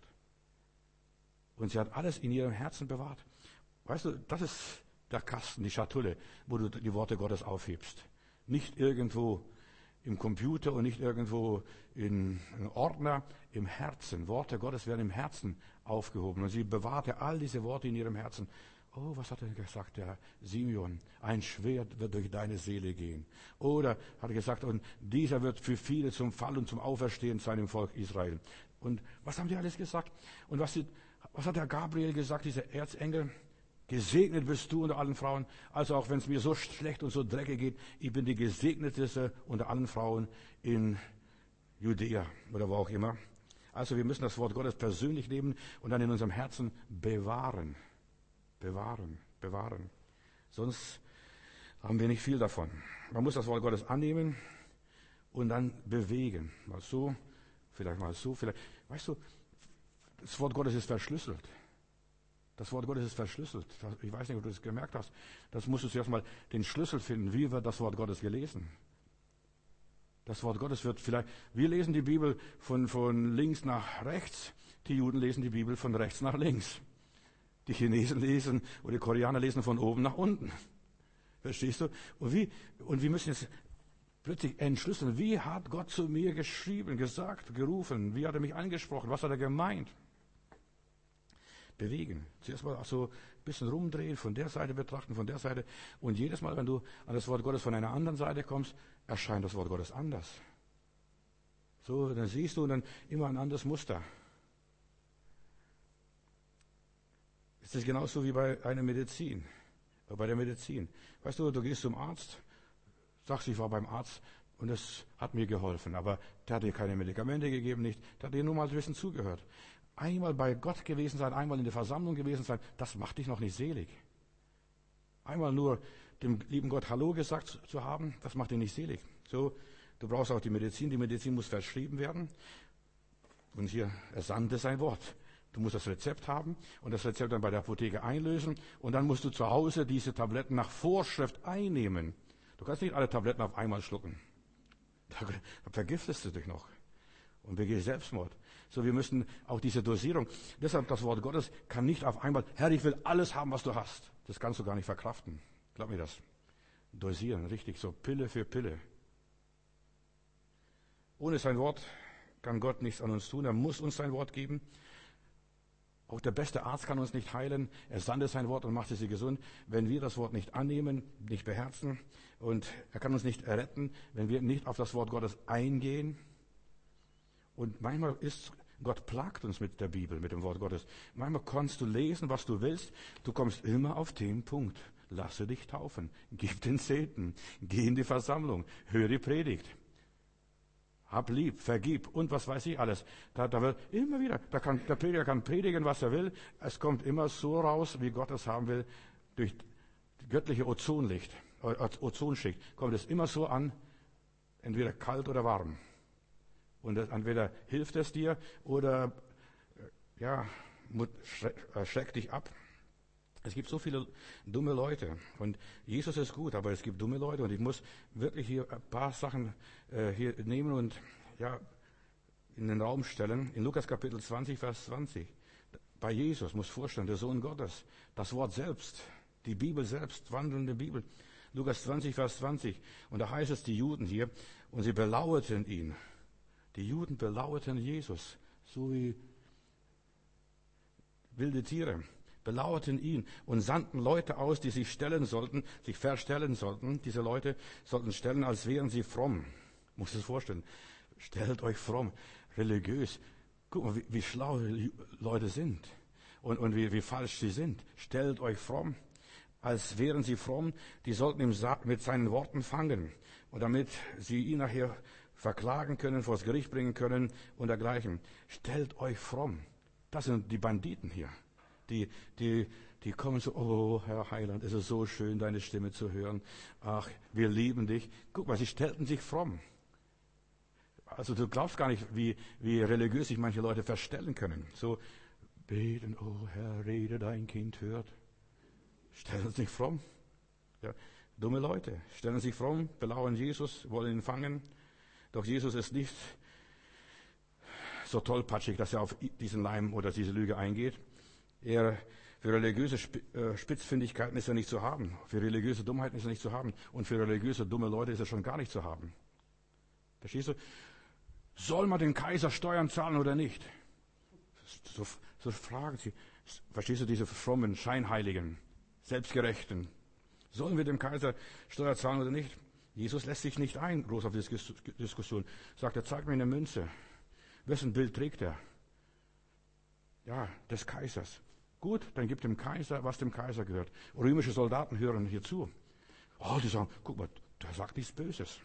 Und sie hat alles in ihrem Herzen bewahrt. Weißt du, das ist der Kasten, die Schatulle, wo du die Worte Gottes aufhebst. Nicht irgendwo im Computer und nicht irgendwo in einem Ordner, im Herzen. Worte Gottes werden im Herzen aufgehoben. Und sie bewahrte all diese Worte in ihrem Herzen. Oh, was hat er gesagt, der Simeon? Ein Schwert wird durch deine Seele gehen. Oder hat er gesagt, und dieser wird für viele zum Fall und zum Auferstehen sein im Volk Israel. Und was haben die alles gesagt? Und was, was hat der Gabriel gesagt, dieser Erzengel? Gesegnet bist du unter allen Frauen. Also auch wenn es mir so schlecht und so dreckig geht, ich bin die Gesegneteste unter allen Frauen in Judäa oder wo auch immer. Also wir müssen das Wort Gottes persönlich nehmen und dann in unserem Herzen bewahren. Bewahren, bewahren. Sonst haben wir nicht viel davon. Man muss das Wort Gottes annehmen und dann bewegen. Mal so, vielleicht mal so, vielleicht. Weißt du, das Wort Gottes ist verschlüsselt. Das Wort Gottes ist verschlüsselt. Ich weiß nicht, ob du das gemerkt hast. Das musst du zuerst mal den Schlüssel finden. Wie wird das Wort Gottes gelesen? Das Wort Gottes wird vielleicht, wir lesen die Bibel von, von links nach rechts. Die Juden lesen die Bibel von rechts nach links. Die Chinesen lesen oder die Koreaner lesen von oben nach unten. Verstehst du? Und wie, und wir müssen jetzt plötzlich entschlüsseln. Wie hat Gott zu mir geschrieben, gesagt, gerufen? Wie hat er mich angesprochen? Was hat er gemeint? Bewegen. Zuerst mal so ein bisschen rumdrehen, von der Seite betrachten, von der Seite. Und jedes Mal, wenn du an das Wort Gottes von einer anderen Seite kommst, erscheint das Wort Gottes anders. So, dann siehst du dann immer ein anderes Muster. Es ist genauso wie bei einer Medizin, bei der Medizin. Weißt du, du gehst zum Arzt, sagst, ich war beim Arzt und es hat mir geholfen, aber der hat dir keine Medikamente gegeben, nicht, der hat dir nur mal ein bisschen zugehört. Einmal bei Gott gewesen sein, einmal in der Versammlung gewesen sein, das macht dich noch nicht selig. Einmal nur dem lieben Gott Hallo gesagt zu haben, das macht dich nicht selig. So, du brauchst auch die Medizin, die Medizin muss verschrieben werden. Und hier, er sandte sein Wort. Du musst das Rezept haben und das Rezept dann bei der Apotheke einlösen und dann musst du zu Hause diese Tabletten nach Vorschrift einnehmen. Du kannst nicht alle Tabletten auf einmal schlucken. Da, da vergiftest du dich noch und begehst Selbstmord. So, wir müssen auch diese Dosierung, deshalb das Wort Gottes kann nicht auf einmal, Herr, ich will alles haben, was du hast. Das kannst du gar nicht verkraften. Glaub mir das. Dosieren, richtig, so Pille für Pille. Ohne sein Wort kann Gott nichts an uns tun. Er muss uns sein Wort geben. Auch der beste Arzt kann uns nicht heilen. Er sandte sein Wort und machte sie gesund. Wenn wir das Wort nicht annehmen, nicht beherzen, und er kann uns nicht retten, wenn wir nicht auf das Wort Gottes eingehen. Und manchmal ist, Gott plagt uns mit der Bibel, mit dem Wort Gottes. Manchmal kannst du lesen, was du willst. Du kommst immer auf den Punkt. Lasse dich taufen. Gib den Zehnten. Geh in die Versammlung. Hör die Predigt. Hab lieb, vergib und was weiß ich alles. Da, da wird immer wieder, da kann, der Prediger kann predigen, was er will. Es kommt immer so raus, wie Gott es haben will. Durch die göttliche Ozonlicht, äh, Ozonschicht kommt es immer so an, entweder kalt oder warm. Und das, entweder hilft es dir oder äh, ja, schreckt dich ab. Es gibt so viele dumme Leute und Jesus ist gut, aber es gibt dumme Leute und ich muss wirklich hier ein paar Sachen äh, hier nehmen und ja in den Raum stellen. In Lukas Kapitel zwanzig, Vers zwanzig. Bei Jesus, muss vorstellen, der Sohn Gottes, das Wort selbst, die Bibel selbst, wandelnde Bibel. Lukas zwanzig, Vers zwanzig. Und da heißt es, die Juden hier, und sie belauerten ihn. Die Juden belauerten Jesus, so wie wilde Tiere. Belauerten ihn und sandten Leute aus, die sich stellen sollten, sich verstellen sollten. Diese Leute sollten stellen, als wären sie fromm. Muss es vorstellen. Stellt euch fromm, religiös. Guck mal, wie, wie schlau die Leute sind und, und wie, wie falsch sie sind. Stellt euch fromm, als wären sie fromm. Die sollten ihn mit seinen Worten fangen. Und damit sie ihn nachher verklagen können, vors Gericht bringen können und dergleichen. Stellt euch fromm. Das sind die Banditen hier. Die, die, die kommen so, oh, Herr Heiland, es ist so schön, deine Stimme zu hören. Ach, wir lieben dich. Guck mal, sie stellten sich fromm. Also du glaubst gar nicht, wie, wie religiös sich manche Leute verstellen können. So, beten, oh Herr, rede, dein Kind hört. Stellen sich fromm. Ja, dumme Leute stellen sich fromm, belauern Jesus, wollen ihn fangen. Doch Jesus ist nicht so tollpatschig, dass er auf diesen Leim oder diese Lüge eingeht. Er, für religiöse Spitzfindigkeiten ist er nicht zu haben. Für religiöse Dummheiten ist er nicht zu haben. Und für religiöse dumme Leute ist er schon gar nicht zu haben. Verstehst du? Soll man den Kaiser Steuern zahlen oder nicht? So, so fragen sie. Verstehst du, diese frommen, scheinheiligen, selbstgerechten? Sollen wir dem Kaiser Steuer zahlen oder nicht? Jesus lässt sich nicht ein, groß auf diese Diskussion. Sagt er, zeig mir eine Münze. Wessen Bild trägt er? Ja, des Kaisers. Gut, dann gibt dem Kaiser, was dem Kaiser gehört. Römische Soldaten hören hier zu. Oh, die sagen, guck mal, der sagt nichts Böses.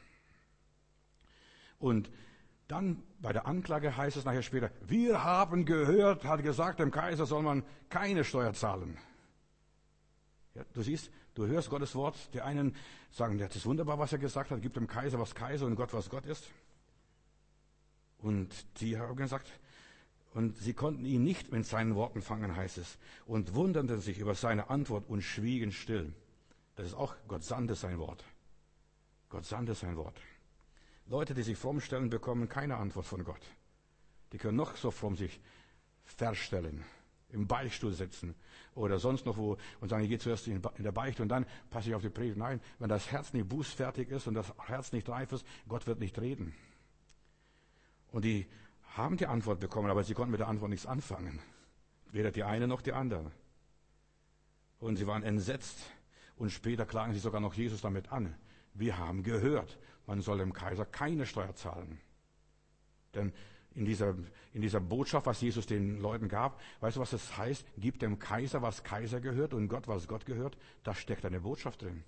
Und dann bei der Anklage heißt es nachher später, wir haben gehört, hat gesagt, dem Kaiser soll man keine Steuer zahlen. Ja, du siehst, du hörst Gottes Wort, die einen sagen, ja, das ist wunderbar, was er gesagt hat, gibt dem Kaiser was Kaiser und Gott was Gott ist. Und die haben gesagt, und sie konnten ihn nicht mit seinen Worten fangen, heißt es, und wunderten sich über seine Antwort und schwiegen still. Das ist auch, Gott sandte sein Wort. Gott sandte sein Wort. Leute, die sich fromm stellen, bekommen keine Antwort von Gott. Die können noch so fromm sich verstellen, im Beichtstuhl sitzen oder sonst noch wo und sagen, ich gehe zuerst in der Beichte und dann passe ich auf die Predigt. Nein, wenn das Herz nicht bußfertig ist und das Herz nicht reif ist, Gott wird nicht reden. Und die haben die Antwort bekommen, aber sie konnten mit der Antwort nichts anfangen. Weder die eine noch die andere. Und sie waren entsetzt. Und später klagen sie sogar noch Jesus damit an. Wir haben gehört, man soll dem Kaiser keine Steuer zahlen. Denn in dieser, in dieser Botschaft, was Jesus den Leuten gab, weißt du, was das heißt? Gib dem Kaiser, was Kaiser gehört und Gott, was Gott gehört. Da steckt eine Botschaft drin.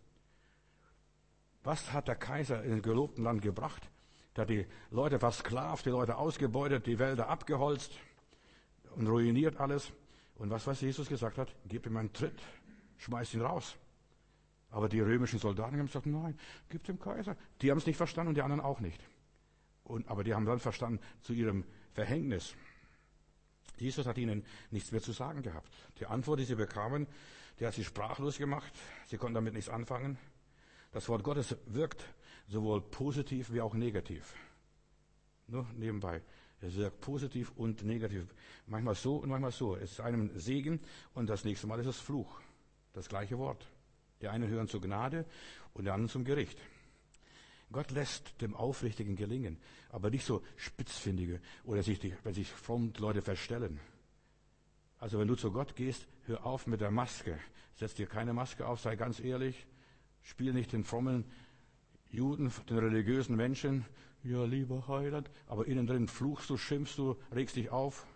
Was hat der Kaiser in dem gelobten Land gebracht? Der hat die Leute versklavt, die Leute ausgebeutet, die Wälder abgeholzt und ruiniert alles. Und was, was Jesus gesagt hat? Gib ihm einen Tritt, schmeiß ihn raus. Aber die römischen Soldaten haben gesagt, nein, gib dem Kaiser. Die haben es nicht verstanden und die anderen auch nicht. Und, aber die haben dann verstanden, zu ihrem Verhängnis. Jesus hat ihnen nichts mehr zu sagen gehabt. Die Antwort, die sie bekamen, die hat sie sprachlos gemacht. Sie konnten damit nichts anfangen. Das Wort Gottes wirkt sowohl positiv wie auch negativ. Nur nebenbei. Es wirkt positiv und negativ. Manchmal so und manchmal so. Es ist einem Segen und das nächste Mal ist es Fluch. Das gleiche Wort. Die einen hören zur Gnade und die anderen zum Gericht. Gott lässt dem Aufrichtigen gelingen, aber nicht so Spitzfindige oder sich die, wenn sich fromm Leute verstellen. Also wenn du zu Gott gehst, hör auf mit der Maske. Setz dir keine Maske auf, sei ganz ehrlich. Spiel nicht den frommen Juden, den religiösen Menschen. Ja, lieber Heiland. Aber innen drin fluchst du, schimpfst du, regst dich auf,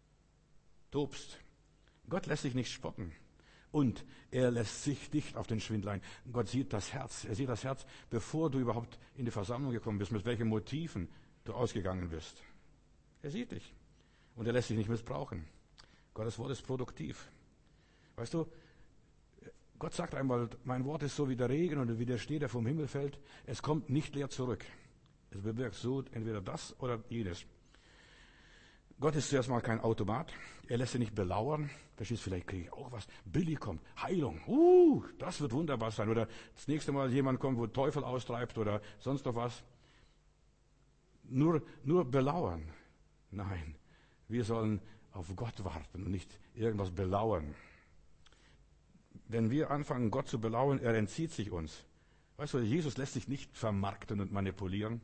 tobst. Gott lässt sich nicht spotten. Und er lässt sich nicht auf den Schwindel ein. Gott sieht das Herz. Er sieht das Herz, bevor du überhaupt in die Versammlung gekommen bist, mit welchen Motiven du ausgegangen bist. Er sieht dich. Und er lässt dich nicht missbrauchen. Gottes Wort ist produktiv. Weißt du, Gott sagt einmal, mein Wort ist so wie der Regen und wie der Schnee, der vom Himmel fällt. Es kommt nicht leer zurück. Es bewirkt so entweder das oder jenes. Gott ist zuerst mal kein Automat. Er lässt sich nicht belauern. Verstehst, vielleicht kriege ich auch was. Billy kommt. Heilung. Uh, das wird wunderbar sein. Oder das nächste Mal jemand kommt, wo Teufel austreibt oder sonst noch was. Nur, nur belauern. Nein. Wir sollen auf Gott warten und nicht irgendwas belauern. Wenn wir anfangen, Gott zu belauern, er entzieht sich uns. Weißt du, Jesus lässt sich nicht vermarkten und manipulieren.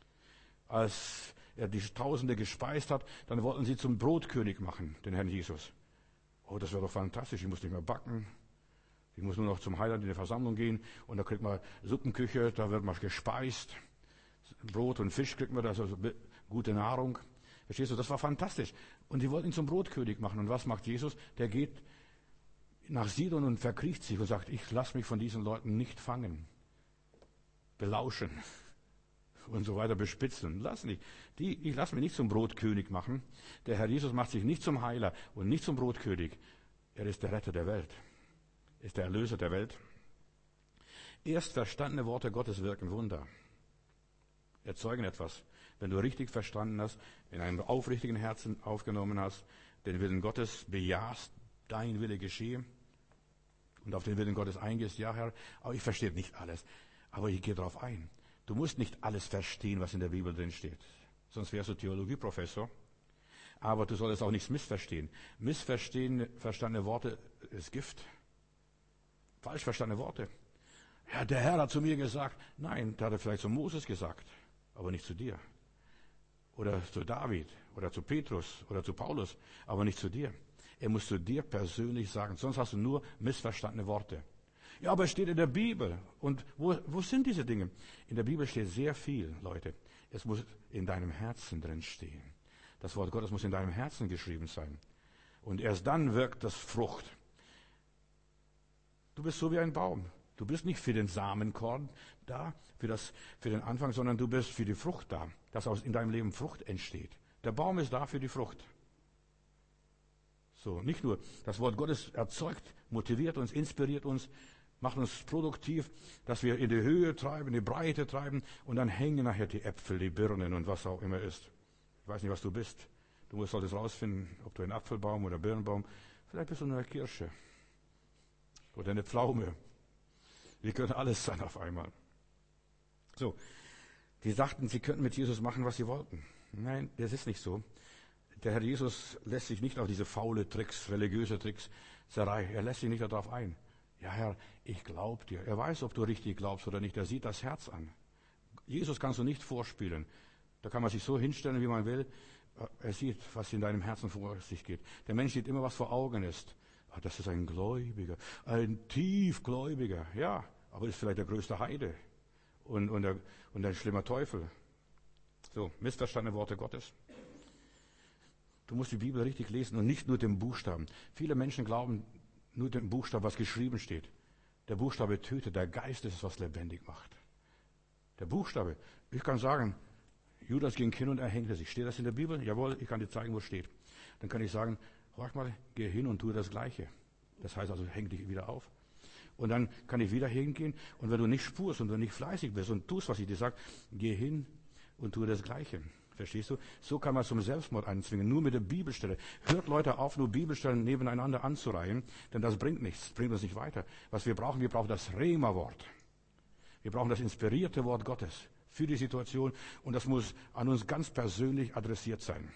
Als er die Tausende gespeist hat, dann wollten sie zum Brotkönig machen, den Herrn Jesus. Oh, das wäre doch fantastisch, ich muss nicht mehr backen. Ich muss nur noch zum Heiland in die Versammlung gehen und da kriegt man Suppenküche, da wird man gespeist. Brot und Fisch kriegt man, das ist also gute Nahrung. Verstehst du, das war fantastisch. Und die wollten ihn zum Brotkönig machen. Und was macht Jesus? Der geht nach Sidon und verkriecht sich und sagt, ich lasse mich von diesen Leuten nicht fangen, belauschen und so weiter, bespitzeln. Lass nicht. Die, ich lasse mich nicht zum Brotkönig machen. Der Herr Jesus macht sich nicht zum Heiler und nicht zum Brotkönig. Er ist der Retter der Welt. Er ist der Erlöser der Welt. Erst verstandene Worte Gottes wirken Wunder. Erzeugen etwas. Wenn du richtig verstanden hast, in einem aufrichtigen Herzen aufgenommen hast, den Willen Gottes bejahst, dein Wille geschehe und auf den Willen Gottes eingehst, ja Herr, aber ich verstehe nicht alles, aber ich gehe darauf ein. Du musst nicht alles verstehen, was in der Bibel drin steht, sonst wärst du Theologieprofessor, aber du solltest auch nichts missverstehen. Missverstehen, verstandene Worte ist Gift. Falsch verstandene Worte. Ja, der Herr hat zu mir gesagt, nein, der hat er vielleicht zu Moses gesagt, aber nicht zu dir. Oder zu David, oder zu Petrus, oder zu Paulus, aber nicht zu dir. Er muss zu dir persönlich sagen, sonst hast du nur missverstandene Worte. Ja, aber es steht in der Bibel. Und wo, wo sind diese Dinge? In der Bibel steht sehr viel, Leute. Es muss in deinem Herzen drin stehen. Das Wort Gottes muss in deinem Herzen geschrieben sein. Und erst dann wirkt das Frucht. Du bist so wie ein Baum. Du bist nicht für den Samenkorn da, für, das, für den Anfang, sondern du bist für die Frucht da, dass aus in deinem Leben Frucht entsteht. Der Baum ist da für die Frucht. So, nicht nur das Wort Gottes erzeugt, motiviert uns, inspiriert uns, macht uns produktiv, dass wir in die Höhe treiben, in die Breite treiben und dann hängen nachher die Äpfel, die Birnen und was auch immer ist. Ich weiß nicht, was du bist. Du musst solltest rausfinden, ob du ein Apfelbaum oder Birnbaum, vielleicht bist du nur eine Kirsche oder eine Pflaume. Wir können alles sein auf einmal. So, die dachten, sie könnten mit Jesus machen, was sie wollten. Nein, das ist nicht so. Der Herr Jesus lässt sich nicht auf diese faule Tricks, religiöse Tricks, er lässt sich nicht darauf ein. Ja, Herr, ich glaube dir. Er weiß, ob du richtig glaubst oder nicht. Er sieht das Herz an. Jesus kannst du nicht vorspielen. Da kann man sich so hinstellen, wie man will. Er sieht, was in deinem Herzen vor sich geht. Der Mensch sieht immer, was vor Augen ist. Ach, das ist ein Gläubiger, ein Tiefgläubiger. Ja, aber ist vielleicht der größte Heide und, und, der, und ein schlimmer Teufel. So, missverstandene Worte Gottes. Du musst die Bibel richtig lesen und nicht nur den Buchstaben. Viele Menschen glauben nur den Buchstaben, was geschrieben steht. Der Buchstabe tötet, der Geist ist es, was lebendig macht. Der Buchstabe, ich kann sagen, Judas ging hin und erhängte sich. Steht das in der Bibel? Jawohl, ich kann dir zeigen, wo es steht. Dann kann ich sagen, horch mal, geh hin und tue das Gleiche. Das heißt also, häng dich wieder auf. Und dann kann ich wieder hingehen. Und wenn du nicht spurst und wenn du nicht fleißig bist und tust, was ich dir sage, geh hin und tue das Gleiche. Verstehst du? So kann man zum Selbstmord einzwingen, nur mit der Bibelstelle. Hört Leute auf, nur Bibelstellen nebeneinander anzureihen, denn das bringt nichts, das bringt uns nicht weiter. Was wir brauchen, wir brauchen das Rema-Wort. Wir brauchen das inspirierte Wort Gottes für die Situation und das muss an uns ganz persönlich adressiert sein.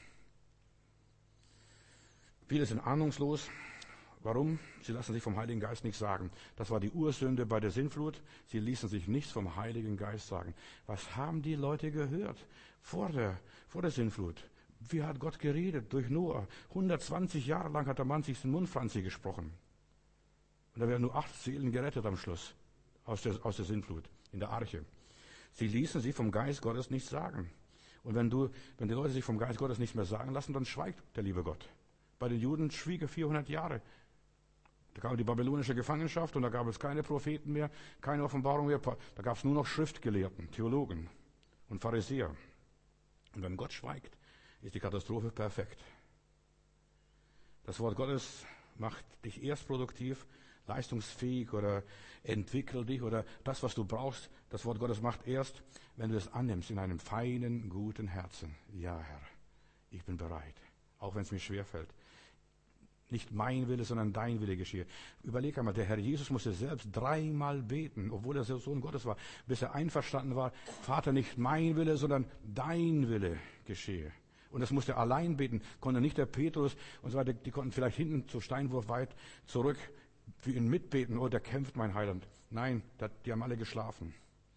Viele sind ahnungslos. Warum? Sie lassen sich vom Heiligen Geist nichts sagen. Das war die Ursünde bei der Sintflut. Sie ließen sich nichts vom Heiligen Geist sagen. Was haben die Leute gehört vor der, vor der Sintflut? Wie hat Gott geredet? Durch Noah. hundertzwanzig Jahre lang hat der Mann sich den Mund franzig gesprochen. Und da werden nur acht Seelen gerettet am Schluss aus der, aus der Sintflut, in der Arche. Sie ließen sich vom Geist Gottes nichts sagen. Und wenn du, wenn die Leute sich vom Geist Gottes nichts mehr sagen lassen, dann schweigt der liebe Gott. Bei den Juden schwieg er vierhundert Jahre. Da kam die babylonische Gefangenschaft und da gab es keine Propheten mehr, keine Offenbarung mehr. Da gab es nur noch Schriftgelehrten, Theologen und Pharisäer. Und wenn Gott schweigt, ist die Katastrophe perfekt. Das Wort Gottes macht dich erst produktiv, leistungsfähig oder entwickel dich oder das, was du brauchst. Das Wort Gottes macht erst, wenn du es annimmst in einem feinen, guten Herzen. Ja, Herr, ich bin bereit, auch wenn es mir schwerfällt. Nicht mein Wille, sondern dein Wille geschehe. Überleg einmal, der Herr Jesus musste selbst dreimal beten, obwohl er der Sohn Gottes war, bis er einverstanden war, Vater, nicht mein Wille, sondern dein Wille geschehe. Und das musste er allein beten, konnte nicht der Petrus und so weiter, die konnten vielleicht hinten zu Steinwurf weit zurück für ihn mitbeten, oh, der kämpft mein Heiland. Nein, die haben alle geschlafen.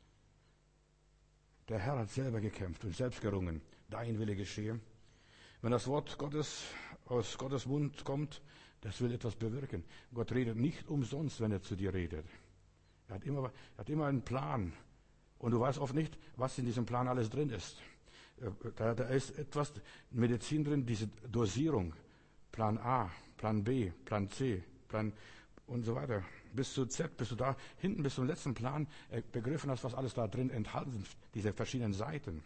Der Herr hat selber gekämpft und selbst gerungen, dein Wille geschehe. Wenn das Wort Gottes aus Gottes Mund kommt, das will etwas bewirken. Gott redet nicht umsonst, wenn er zu dir redet. Er hat immer, er hat immer einen Plan. Und du weißt oft nicht, was in diesem Plan alles drin ist. Da, da ist etwas Medizin drin, diese Dosierung. Plan A, Plan B, Plan C, Plan und so weiter. Bis zu Z, bis du da hinten bis zum letzten Plan begriffen hast, was alles da drin enthalten sind, diese verschiedenen Seiten.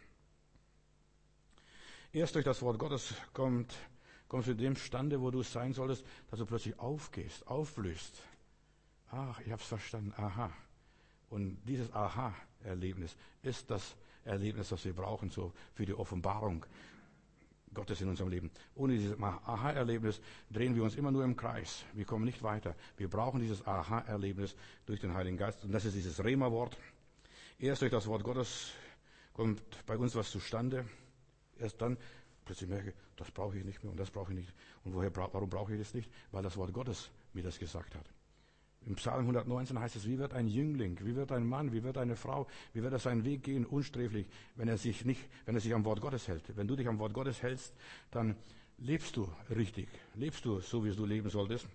Erst durch das Wort Gottes kommt, kommst du zu dem Stande, wo du sein solltest, dass du plötzlich aufgehst, aufblühst. Ach, ich habe es verstanden, aha. Und dieses Aha-Erlebnis ist das Erlebnis, das wir brauchen so für die Offenbarung Gottes in unserem Leben. Ohne dieses Aha-Erlebnis drehen wir uns immer nur im Kreis. Wir kommen nicht weiter. Wir brauchen dieses Aha-Erlebnis durch den Heiligen Geist. Und das ist dieses Rema-Wort. Erst durch das Wort Gottes kommt bei uns was zustande. Erst dann plötzlich merke ich, das brauche ich nicht mehr und das brauche ich nicht. Und woher, warum brauche ich das nicht? Weil das Wort Gottes mir das gesagt hat. Im Psalm hundertneunzehn heißt es, wie wird ein Jüngling, wie wird ein Mann, wie wird eine Frau, wie wird er seinen Weg gehen, unsträflich, wenn er sich nicht, wenn er sich am Wort Gottes hält. Wenn du dich am Wort Gottes hältst, dann lebst du richtig, lebst du so, wie du leben solltest.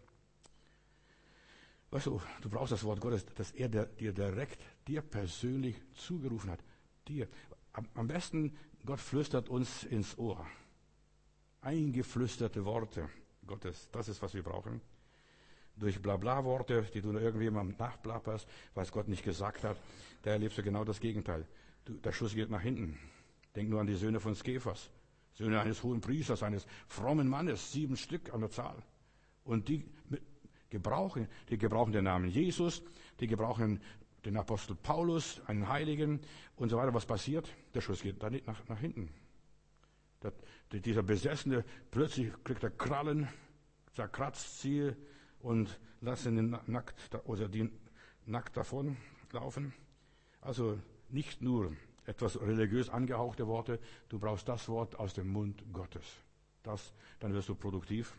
Weißt du, du brauchst das Wort Gottes, dass er dir direkt, dir persönlich zugerufen hat. Dir. Am besten, Gott flüstert uns ins Ohr. Eingeflüsterte Worte Gottes, das ist, was wir brauchen. Durch Blabla-Worte, die du irgendjemandem nachplapperst, was Gott nicht gesagt hat, da erlebst du genau das Gegenteil. Du, der Schuss geht nach hinten. Denk nur an die Söhne von Skephas. Söhne eines hohen Priesters, eines frommen Mannes, sieben Stück an der Zahl. Und die gebrauchen, die gebrauchen den Namen Jesus, die gebrauchen den Apostel Paulus, einen Heiligen und so weiter. Was passiert? Der Schuss geht da nicht nach, nach hinten. Das, dieser Besessene, plötzlich kriegt er Krallen, zerkratzt sie und lassen ihn nackt, oder die nackt davon laufen. Also nicht nur etwas religiös angehauchte Worte, du brauchst das Wort aus dem Mund Gottes. Das, dann wirst du produktiv.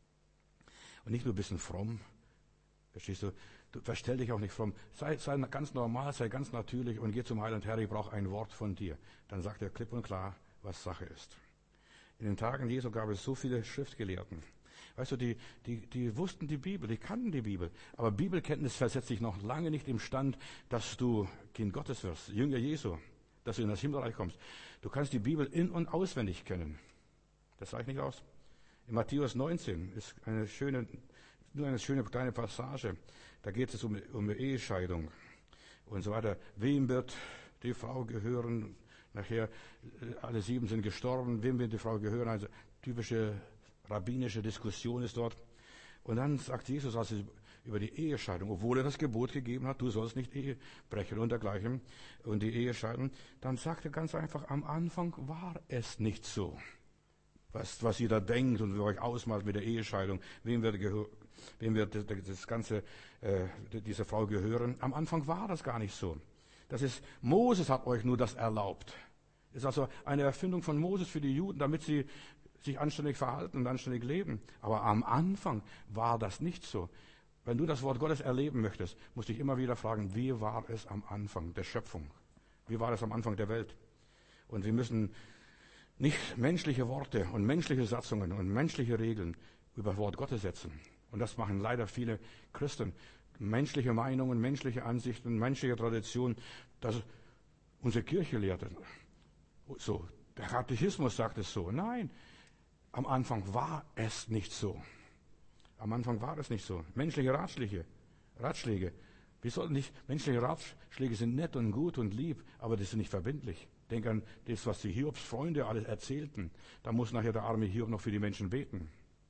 Und nicht nur ein bisschen fromm. Verstehst du? Du verstell dich auch nicht fromm. Sei, sei ganz normal, sei ganz natürlich und geh zum Heiland, Herr, ich brauche ein Wort von dir. Dann sagt er klipp und klar, was Sache ist. In den Tagen Jesu gab es so viele Schriftgelehrten. Weißt du, die, die, die wussten die Bibel, die kannten die Bibel. Aber Bibelkenntnis versetzt dich noch lange nicht im Stand, dass du Kind Gottes wirst, Jünger Jesu, dass du in das Himmelreich kommst. Du kannst die Bibel in- und auswendig kennen. Das reicht nicht aus. In Matthäus neunzehn ist eine schöne, nur eine schöne kleine Passage. Da geht es um, um Ehescheidung und so weiter. Wem wird die Frau gehören? Nachher, alle sieben sind gestorben. Wem wird die Frau gehören? Also typische rabbinische Diskussion ist dort. Und dann sagt Jesus also über die Ehescheidung, obwohl er das Gebot gegeben hat, du sollst nicht Ehe brechen und dergleichen und die Ehescheidung, dann sagt er ganz einfach, am Anfang war es nicht so. Was, was ihr da denkt und wie euch ausmalt mit der Ehescheidung, wem wird, wem wird das, das ganze, äh, diese Frau gehören? Am Anfang war das gar nicht so. Das ist, Moses hat euch nur das erlaubt. Das ist also eine Erfindung von Moses für die Juden, damit sie sich anständig verhalten und anständig leben. Aber am Anfang war das nicht so. Wenn du das Wort Gottes erleben möchtest, musst du dich immer wieder fragen, wie war es am Anfang der Schöpfung? Wie war es am Anfang der Welt? Und wir müssen nicht menschliche Worte und menschliche Satzungen und menschliche Regeln über Wort Gottes setzen. Und das machen leider viele Christen. Menschliche Meinungen, menschliche Ansichten, menschliche Traditionen, das unsere Kirche lehrt. So, der Katechismus sagt es so. Nein, am Anfang war es nicht so. Am Anfang war es nicht so. Menschliche Ratschläge, Ratschläge. Wir sollten nicht, menschliche Ratschläge sind nett und gut und lieb, aber das ist nicht verbindlich. Denk an das, was die Hiobs Freunde alles erzählten. Da muss nachher der arme Hiob noch für die Menschen beten.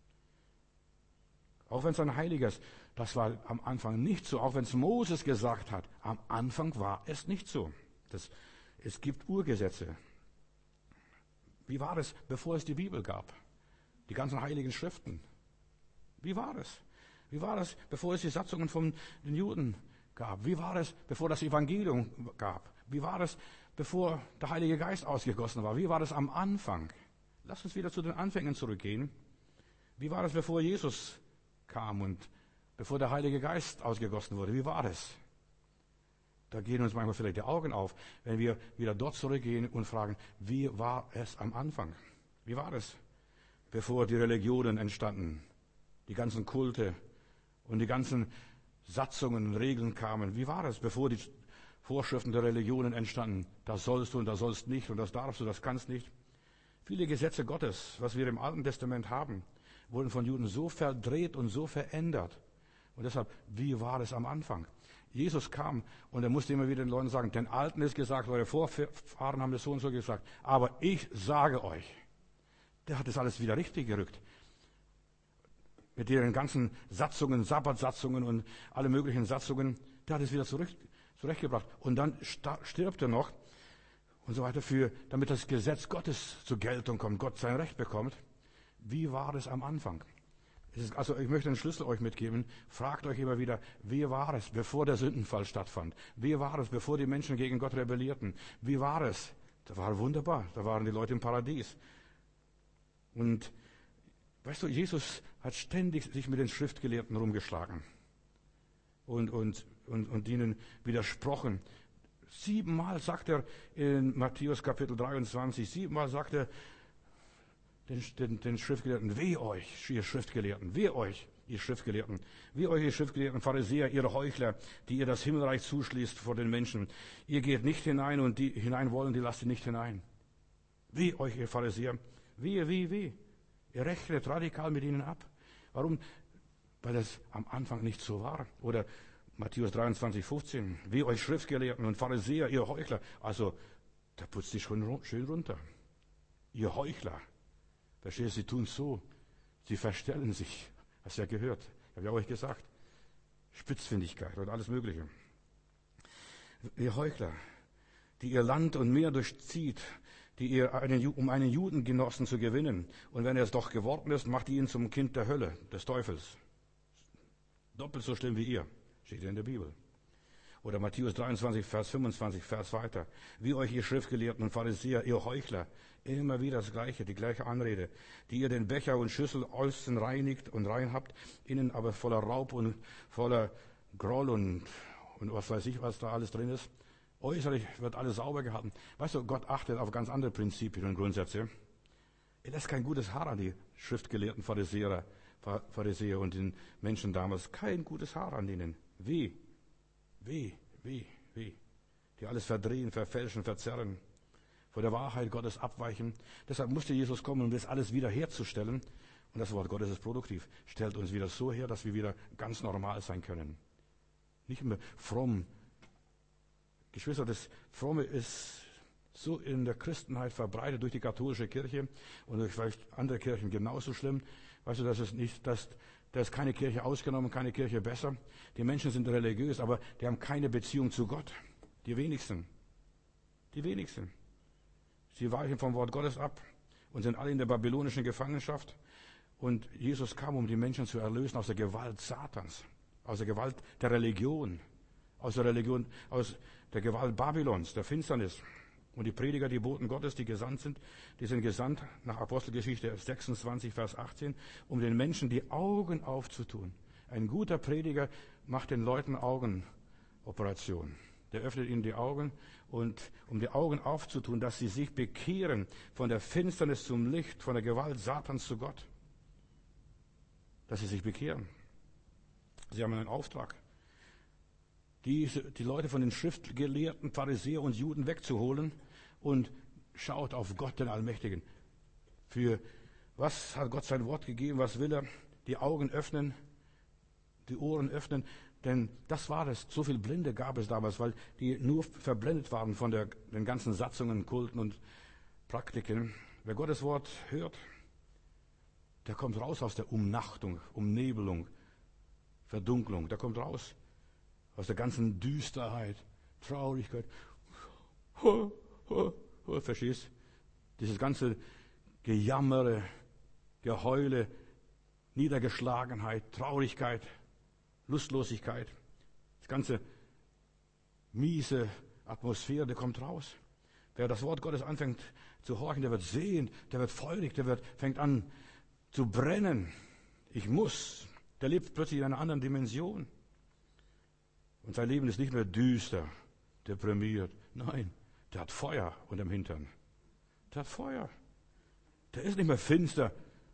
Auch wenn es ein Heiliger ist, das war am Anfang nicht so. Auch wenn es Moses gesagt hat, am Anfang war es nicht so. Das, es gibt Urgesetze. Wie war es, bevor es die Bibel gab? Die ganzen heiligen Schriften. Wie war es? Wie war es, bevor es die Satzungen von den Juden gab? Wie war es, bevor das Evangelium gab? Wie war es, bevor der Heilige Geist ausgegossen war? Wie war es am Anfang? Lass uns wieder zu den Anfängen zurückgehen. Wie war es, bevor Jesus kam und bevor der Heilige Geist ausgegossen wurde? Wie war es? Da gehen uns manchmal vielleicht die Augen auf, wenn wir wieder dort zurückgehen und fragen, wie war es am Anfang? Wie war es, bevor die Religionen entstanden, die ganzen Kulte und die ganzen Satzungen und Regeln kamen? Wie war es, bevor die Vorschriften der Religionen entstanden? Das sollst du und das sollst nicht und das darfst du, das kannst nicht. Viele Gesetze Gottes, was wir im Alten Testament haben, wurden von Juden so verdreht und so verändert. Und deshalb, wie war es am Anfang? Jesus kam und er musste immer wieder den Leuten sagen, den Alten ist gesagt, eure Vorfahren haben das so und so gesagt, aber ich sage euch. Der hat das alles wieder richtig gerückt. Mit ihren ganzen Satzungen, Sabbatsatzungen und alle möglichen Satzungen, der hat es wieder zurück, zurechtgebracht. Und dann stirbt er noch und so weiter, für, damit das Gesetz Gottes zur Geltung kommt, Gott sein Recht bekommt. Wie war es am Anfang? Es ist, also ich möchte einen Schlüssel euch mitgeben. Fragt euch immer wieder, wie war es, bevor der Sündenfall stattfand? Wie war es, bevor die Menschen gegen Gott rebellierten? Wie war es? Da war wunderbar. Da waren die Leute im Paradies. Und weißt du, Jesus hat ständig sich mit den Schriftgelehrten rumgeschlagen und, und, und, und ihnen widersprochen. Siebenmal sagt er in Matthäus Kapitel dreiundzwanzig, siebenmal sagt er den, den, den Schriftgelehrten, weh euch, ihr Schriftgelehrten, weh euch, ihr Schriftgelehrten, weh euch, ihr Schriftgelehrten, Pharisäer, ihr Heuchler, die ihr das Himmelreich zuschließt vor den Menschen. Ihr geht nicht hinein und die hinein wollen, die lasst ihr nicht hinein. Weh euch, ihr Pharisäer, weh, weh, weh. Ihr rechnet radikal mit ihnen ab. Warum? Weil das am Anfang nicht so war. Oder Matthäus dreiundzwanzig, fünfzehn. Wie euch Schriftgelehrten und Pharisäer, ihr Heuchler. Also, da putzt die schon schön runter. Ihr Heuchler. Verstehst du, sie tun so. Sie verstellen sich. Hast du ja gehört. Habe ich euch gesagt. Spitzfindigkeit und alles Mögliche. Ihr Heuchler, die ihr Land und Meer durchzieht, die ihr einen, um einen Judengenossen zu gewinnen. Und wenn er es doch geworden ist, macht ihr ihn zum Kind der Hölle, des Teufels. Doppelt so schlimm wie ihr, steht in der Bibel. Oder Matthäus dreiundzwanzig, Vers fünfundzwanzig, Vers weiter. Wie euch ihr Schriftgelehrten und Pharisäer, ihr Heuchler, immer wieder das Gleiche, die gleiche Anrede, die ihr den Becher und Schüssel außen reinigt und rein habt, innen aber voller Raub und voller Groll und, und was weiß ich, was da alles drin ist. Äußerlich wird alles sauber gehalten. Weißt du, Gott achtet auf ganz andere Prinzipien und Grundsätze. Er lässt kein gutes Haar an die schriftgelehrten Pharisäer, Pharisäer und den Menschen damals. Kein gutes Haar an denen. Wie? Wie? Wie? Wie? Die alles verdrehen, verfälschen, verzerren. Vor der Wahrheit Gottes abweichen. Deshalb musste Jesus kommen, um das alles wieder herzustellen. Und das Wort Gottes ist produktiv. Stellt uns wieder so her, dass wir wieder ganz normal sein können. Nicht mehr fromm. Geschwister, das Fromme ist so in der Christenheit verbreitet durch die katholische Kirche und durch vielleicht andere Kirchen genauso schlimm. Weißt du, das ist nicht, dass, da ist keine Kirche ausgenommen, keine Kirche besser. Die Menschen sind religiös, aber die haben keine Beziehung zu Gott. Die wenigsten. Die wenigsten. Sie weichen vom Wort Gottes ab und sind alle in der babylonischen Gefangenschaft. Und Jesus kam, um die Menschen zu erlösen aus der Gewalt Satans, aus der Gewalt der Religion. Aus der Religion, aus der Gewalt Babylons, der Finsternis. Und die Prediger, die Boten Gottes, die gesandt sind, die sind gesandt nach Apostelgeschichte sechsundzwanzig, Vers achtzehn, um den Menschen die Augen aufzutun. Ein guter Prediger macht den Leuten Augenoperation. Der öffnet ihnen die Augen und um die Augen aufzutun, dass sie sich bekehren von der Finsternis zum Licht, von der Gewalt Satans zu Gott. Dass sie sich bekehren. Sie haben einen Auftrag. Die, die Leute von den schriftgelehrten Pharisäer und Juden wegzuholen und schaut auf Gott, den Allmächtigen. Für was hat Gott sein Wort gegeben? Was will er? Die Augen öffnen, die Ohren öffnen. Denn das war es. So viel Blinde gab es damals, weil die nur verblendet waren von der, den ganzen Satzungen, Kulten und Praktiken. Wer Gottes Wort hört, der kommt raus aus der Umnachtung, Umnebelung, Verdunklung. Der kommt raus aus der ganzen Düsterheit, Traurigkeit. Verstehst? Dieses ganze Gejammere, Geheule, Niedergeschlagenheit, Traurigkeit, Lustlosigkeit, das ganze miese Atmosphäre, der kommt raus. Wer das Wort Gottes anfängt zu horchen, der wird sehen, der wird feurig, der wird, fängt an zu brennen. Ich muss. Der lebt plötzlich in einer anderen Dimension. Und sein Leben ist nicht mehr düster, deprimiert. Nein, der hat Feuer unterm Hintern. Der hat Feuer. Der ist nicht mehr finster.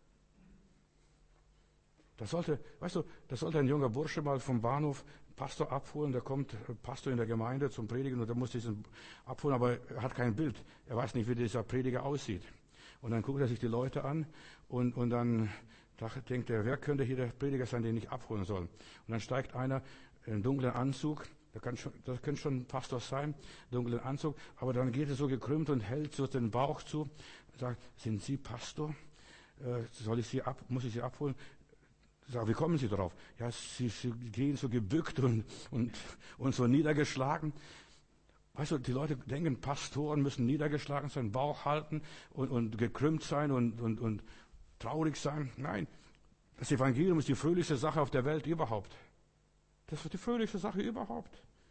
Das sollte, weißt du, das sollte ein junger Bursche mal vom Bahnhof Pastor abholen. Der kommt, Pastor in der Gemeinde zum Predigen und der muss diesen abholen, aber er hat kein Bild. Er weiß nicht, wie dieser Prediger aussieht. Und dann guckt er sich die Leute an und, und dann denkt er, wer könnte hier der Prediger sein, den ich abholen soll? Und dann steigt einer in einem dunklen Anzug, das, kann schon, das könnte schon ein Pastor sein, dunklen Anzug, aber dann geht er so gekrümmt und hält so den Bauch zu und sagt, sind Sie Pastor? Äh, soll ich Sie ab, muss ich Sie abholen? Sag, wie kommen Sie darauf? Ja, Sie, Sie gehen so gebückt und, und, und so niedergeschlagen. Weißt du, die Leute denken, Pastoren müssen niedergeschlagen sein, Bauch halten und, und gekrümmt sein und, und, und traurig sein. Nein, das Evangelium ist die fröhlichste Sache auf der Welt überhaupt. Das ist die fröhlichste Sache überhaupt.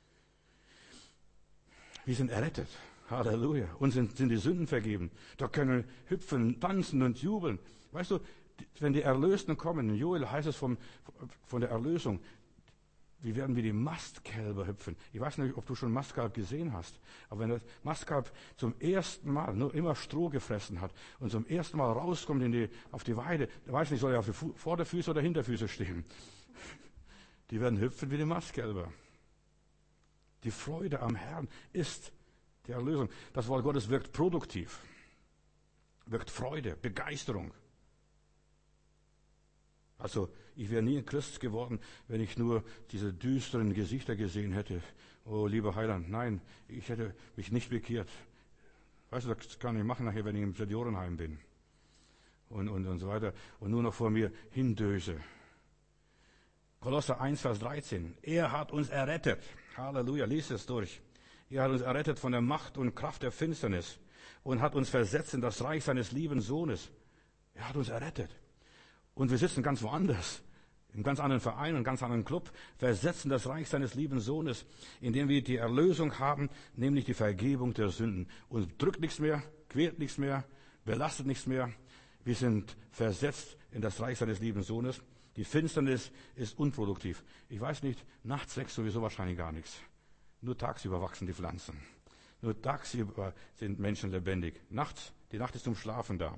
Wir sind errettet. Halleluja. Uns sind, sind die Sünden vergeben. Da können wir hüpfen, tanzen und jubeln. Weißt du, wenn die Erlösten kommen, in Joel heißt es vom, von der Erlösung, wie werden wie die Mastkälber hüpfen. Ich weiß nicht, ob du schon Mastkalb gesehen hast, aber wenn das Mastkalb zum ersten Mal nur immer Stroh gefressen hat und zum ersten Mal rauskommt in die, auf die Weide, da weiß nicht, soll er auf die Vorderfüße oder Hinterfüße stehen. Die werden hüpfen wie die Mastkälber. Die Freude am Herrn ist die Erlösung. Das Wort Gottes wirkt produktiv, wirkt Freude, Begeisterung. Also, ich wäre nie ein Christ geworden, wenn ich nur diese düsteren Gesichter gesehen hätte. Oh, lieber Heiland, nein, ich hätte mich nicht bekehrt. Weißt du, das kann ich machen nachher, wenn ich im Seniorenheim bin. Und, und, und so weiter. Und nur noch vor mir hindöse. Kolosser eins, Vers dreizehn. Er hat uns errettet. Halleluja, lies es durch. Er hat uns errettet von der Macht und Kraft der Finsternis und hat uns versetzt in das Reich seines lieben Sohnes. Er hat uns errettet. Und wir sitzen ganz woanders, im ganz anderen Verein, einem ganz anderen Club, versetzen das Reich seines lieben Sohnes, indem wir die Erlösung haben, nämlich die Vergebung der Sünden. Uns drückt nichts mehr, quält nichts mehr, belastet nichts mehr. Wir sind versetzt in das Reich seines lieben Sohnes. Die Finsternis ist unproduktiv. Ich weiß nicht, nachts wächst sowieso wahrscheinlich gar nichts. Nur tagsüber wachsen die Pflanzen. Nur tagsüber sind Menschen lebendig. Nachts, die Nacht ist zum Schlafen da.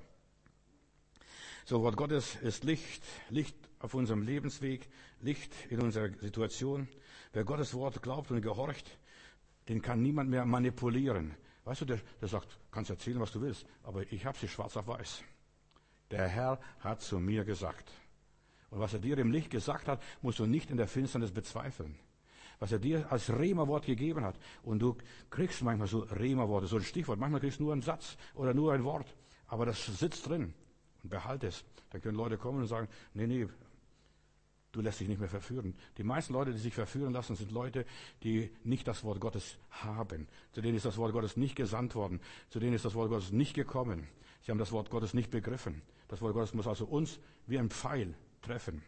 So, Wort Gottes ist Licht, Licht auf unserem Lebensweg, Licht in unserer Situation. Wer Gottes Wort glaubt und gehorcht, den kann niemand mehr manipulieren. Weißt du, der, der sagt, kannst erzählen, was du willst, aber ich habe sie schwarz auf weiß. Der Herr hat zu mir gesagt. Und was er dir im Licht gesagt hat, musst du nicht in der Finsternis bezweifeln. Was er dir als Rema-Wort gegeben hat. Und du kriegst manchmal so Rema-Worte, so ein Stichwort. Manchmal kriegst du nur einen Satz oder nur ein Wort. Aber das sitzt drin. Und behalte es. Dann können Leute kommen und sagen, nee, nee, du lässt dich nicht mehr verführen. Die meisten Leute, die sich verführen lassen, sind Leute, die nicht das Wort Gottes haben. Zu denen ist das Wort Gottes nicht gesandt worden. Zu denen ist das Wort Gottes nicht gekommen. Sie haben das Wort Gottes nicht begriffen. Das Wort Gottes muss also uns wie ein Pfeil treffen.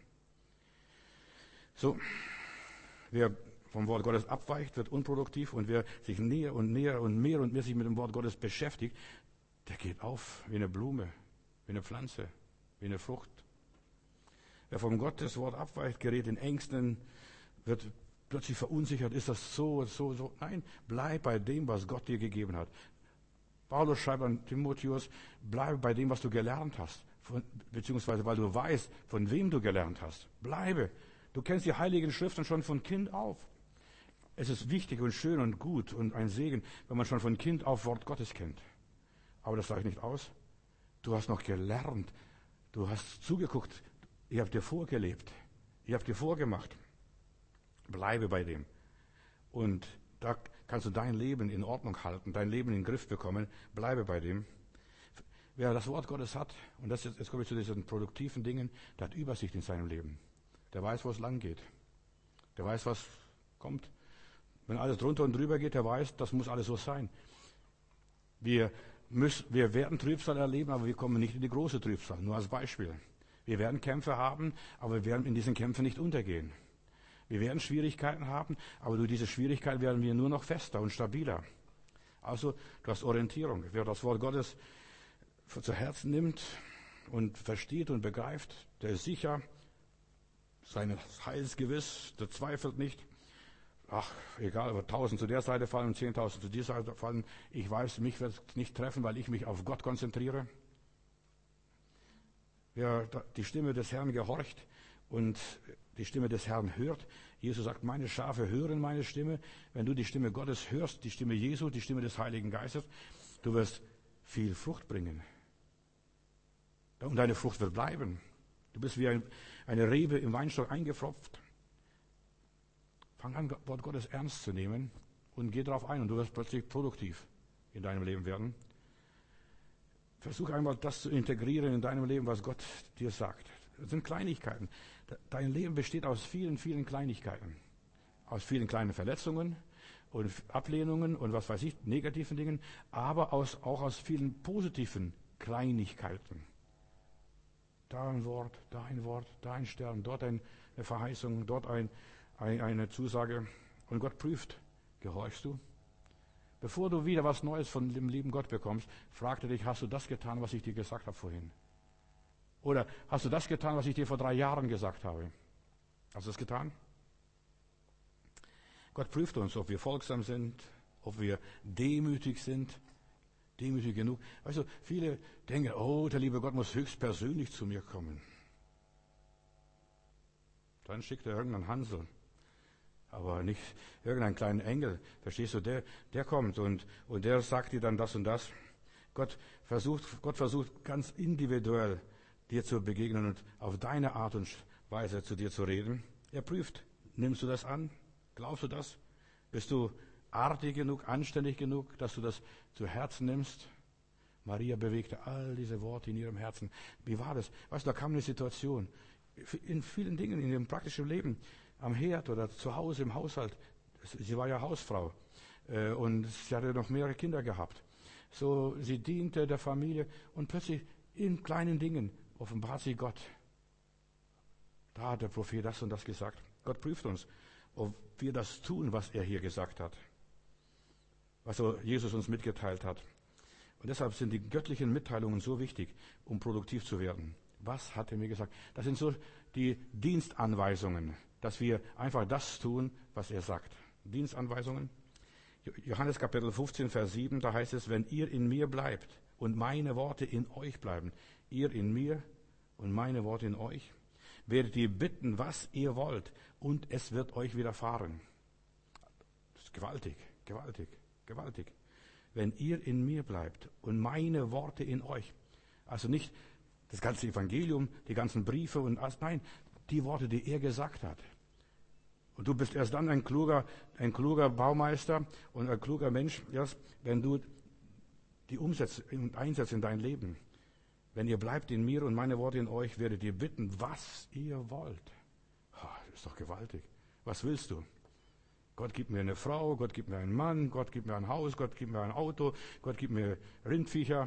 So, wer vom Wort Gottes abweicht, wird unproduktiv, und wer sich näher und näher und mehr und mehr sich mit dem Wort Gottes beschäftigt, der geht auf wie eine Blume, wie eine Pflanze, wie eine Frucht. Wer vom Gottes Wort abweicht, gerät in Ängsten, wird plötzlich verunsichert. Ist das so, so, so? Nein, bleib bei dem, was Gott dir gegeben hat. Paulus schreibt an Timotheus, bleibe bei dem, was du gelernt hast, von, beziehungsweise weil du weißt, von wem du gelernt hast. Bleibe. Du kennst die Heiligen Schriften schon von Kind auf. Es ist wichtig und schön und gut und ein Segen, wenn man schon von Kind auf Wort Gottes kennt. Aber das reicht nicht aus. Du hast noch gelernt. Du hast zugeguckt. Ihr habt dir vorgelebt. Ihr habt dir vorgemacht. Bleibe bei dem. Und da kannst du dein Leben in Ordnung halten, dein Leben in den Griff bekommen. Bleibe bei dem. Wer das Wort Gottes hat, und das ist, jetzt komme ich zu diesen produktiven Dingen, der hat Übersicht in seinem Leben. Der weiß, wo es lang geht. Der weiß, was kommt. Wenn alles drunter und drüber geht, der weiß, das muss alles so sein. Wir müssen, wir werden Trübsal erleben, aber wir kommen nicht in die große Trübsal. Nur als Beispiel. Wir werden Kämpfe haben, aber wir werden in diesen Kämpfen nicht untergehen. Wir werden Schwierigkeiten haben, aber durch diese Schwierigkeiten werden wir nur noch fester und stabiler. Also, du hast Orientierung. Wer das Wort Gottes zu Herzen nimmt und versteht und begreift, der ist sicher, seines Heils gewiss, der zweifelt nicht. Ach, egal, aber tausend zu der Seite fallen und zehntausend zu dieser Seite fallen. Ich weiß, mich wird es nicht treffen, weil ich mich auf Gott konzentriere. Wer die Stimme des Herrn gehorcht und die Stimme des Herrn hört. Jesus sagt, meine Schafe hören meine Stimme. Wenn du die Stimme Gottes hörst, die Stimme Jesu, die Stimme des Heiligen Geistes, du wirst viel Frucht bringen. Und deine Frucht wird bleiben. Du bist wie ein, eine Rebe im Weinstock eingepfropft. Fang an, Wort Gottes ernst zu nehmen und geh darauf ein und du wirst plötzlich produktiv in deinem Leben werden. Versuch einmal das zu integrieren in deinem Leben, was Gott dir sagt. Das sind Kleinigkeiten. Dein Leben besteht aus vielen, vielen Kleinigkeiten. Aus vielen kleinen Verletzungen und Ablehnungen und was weiß ich, negativen Dingen, aber aus, auch aus vielen positiven Kleinigkeiten. Da ein Wort, da ein Wort, da ein Stern, dort eine Verheißung, dort ein, ein, eine Zusage. Und Gott prüft, gehorchst du? Bevor du wieder was Neues von dem lieben Gott bekommst, fragt er dich, hast du das getan, was ich dir gesagt habe vorhin? Oder hast du das getan, was ich dir vor drei Jahren gesagt habe? Hast du das getan? Gott prüft uns, ob wir folgsam sind, ob wir demütig sind, demütig genug. Weißt du, viele denken, oh, der liebe Gott muss höchstpersönlich zu mir kommen. Dann schickt er irgendeinen Hansel, aber nicht irgendeinen kleinen Engel. Verstehst du, der, der kommt und, und der sagt dir dann das und das. Gott versucht, Gott versucht ganz individuell dir zu begegnen und auf deine Art und Weise zu dir zu reden. Er prüft, nimmst du das an? Glaubst du das? Bist du artig genug, anständig genug, dass du das zu Herzen nimmst? Maria bewegte all diese Worte in ihrem Herzen. Wie war das? Weißt du, da kam eine Situation. In vielen Dingen, in ihrem praktischen Leben, am Herd oder zu Hause im Haushalt. Sie war ja Hausfrau und sie hatte noch mehrere Kinder gehabt. So, sie diente der Familie und plötzlich in kleinen Dingen offenbart sie Gott. Da hat der Prophet das und das gesagt. Gott prüft uns, ob wir das tun, was er hier gesagt hat, was Jesus uns mitgeteilt hat. Und deshalb sind die göttlichen Mitteilungen so wichtig, um produktiv zu werden. Was hat er mir gesagt? Das sind so die Dienstanweisungen, dass wir einfach das tun, was er sagt. Dienstanweisungen. Johannes Kapitel fünfzehn, Vers sieben, da heißt es, wenn ihr in mir bleibt und meine Worte in euch bleiben, ihr in mir und meine Worte in euch, werdet ihr bitten, was ihr wollt, und es wird euch widerfahren. Das ist gewaltig, gewaltig, gewaltig. Wenn ihr in mir bleibt und meine Worte in euch, also nicht das ganze Evangelium, die ganzen Briefe und alles, nein, die Worte, die er gesagt hat. Und du bist erst dann ein kluger, ein kluger Baumeister und ein kluger Mensch, erst wenn du die umsetzt und einsetzt in dein Leben. Wenn ihr bleibt in mir und meine Worte in euch, werdet ihr bitten, was ihr wollt. Das ist doch gewaltig. Was willst du? Gott gibt mir eine Frau, Gott gibt mir einen Mann, Gott gibt mir ein Haus, Gott gibt mir ein Auto, Gott gibt mir Rindviecher,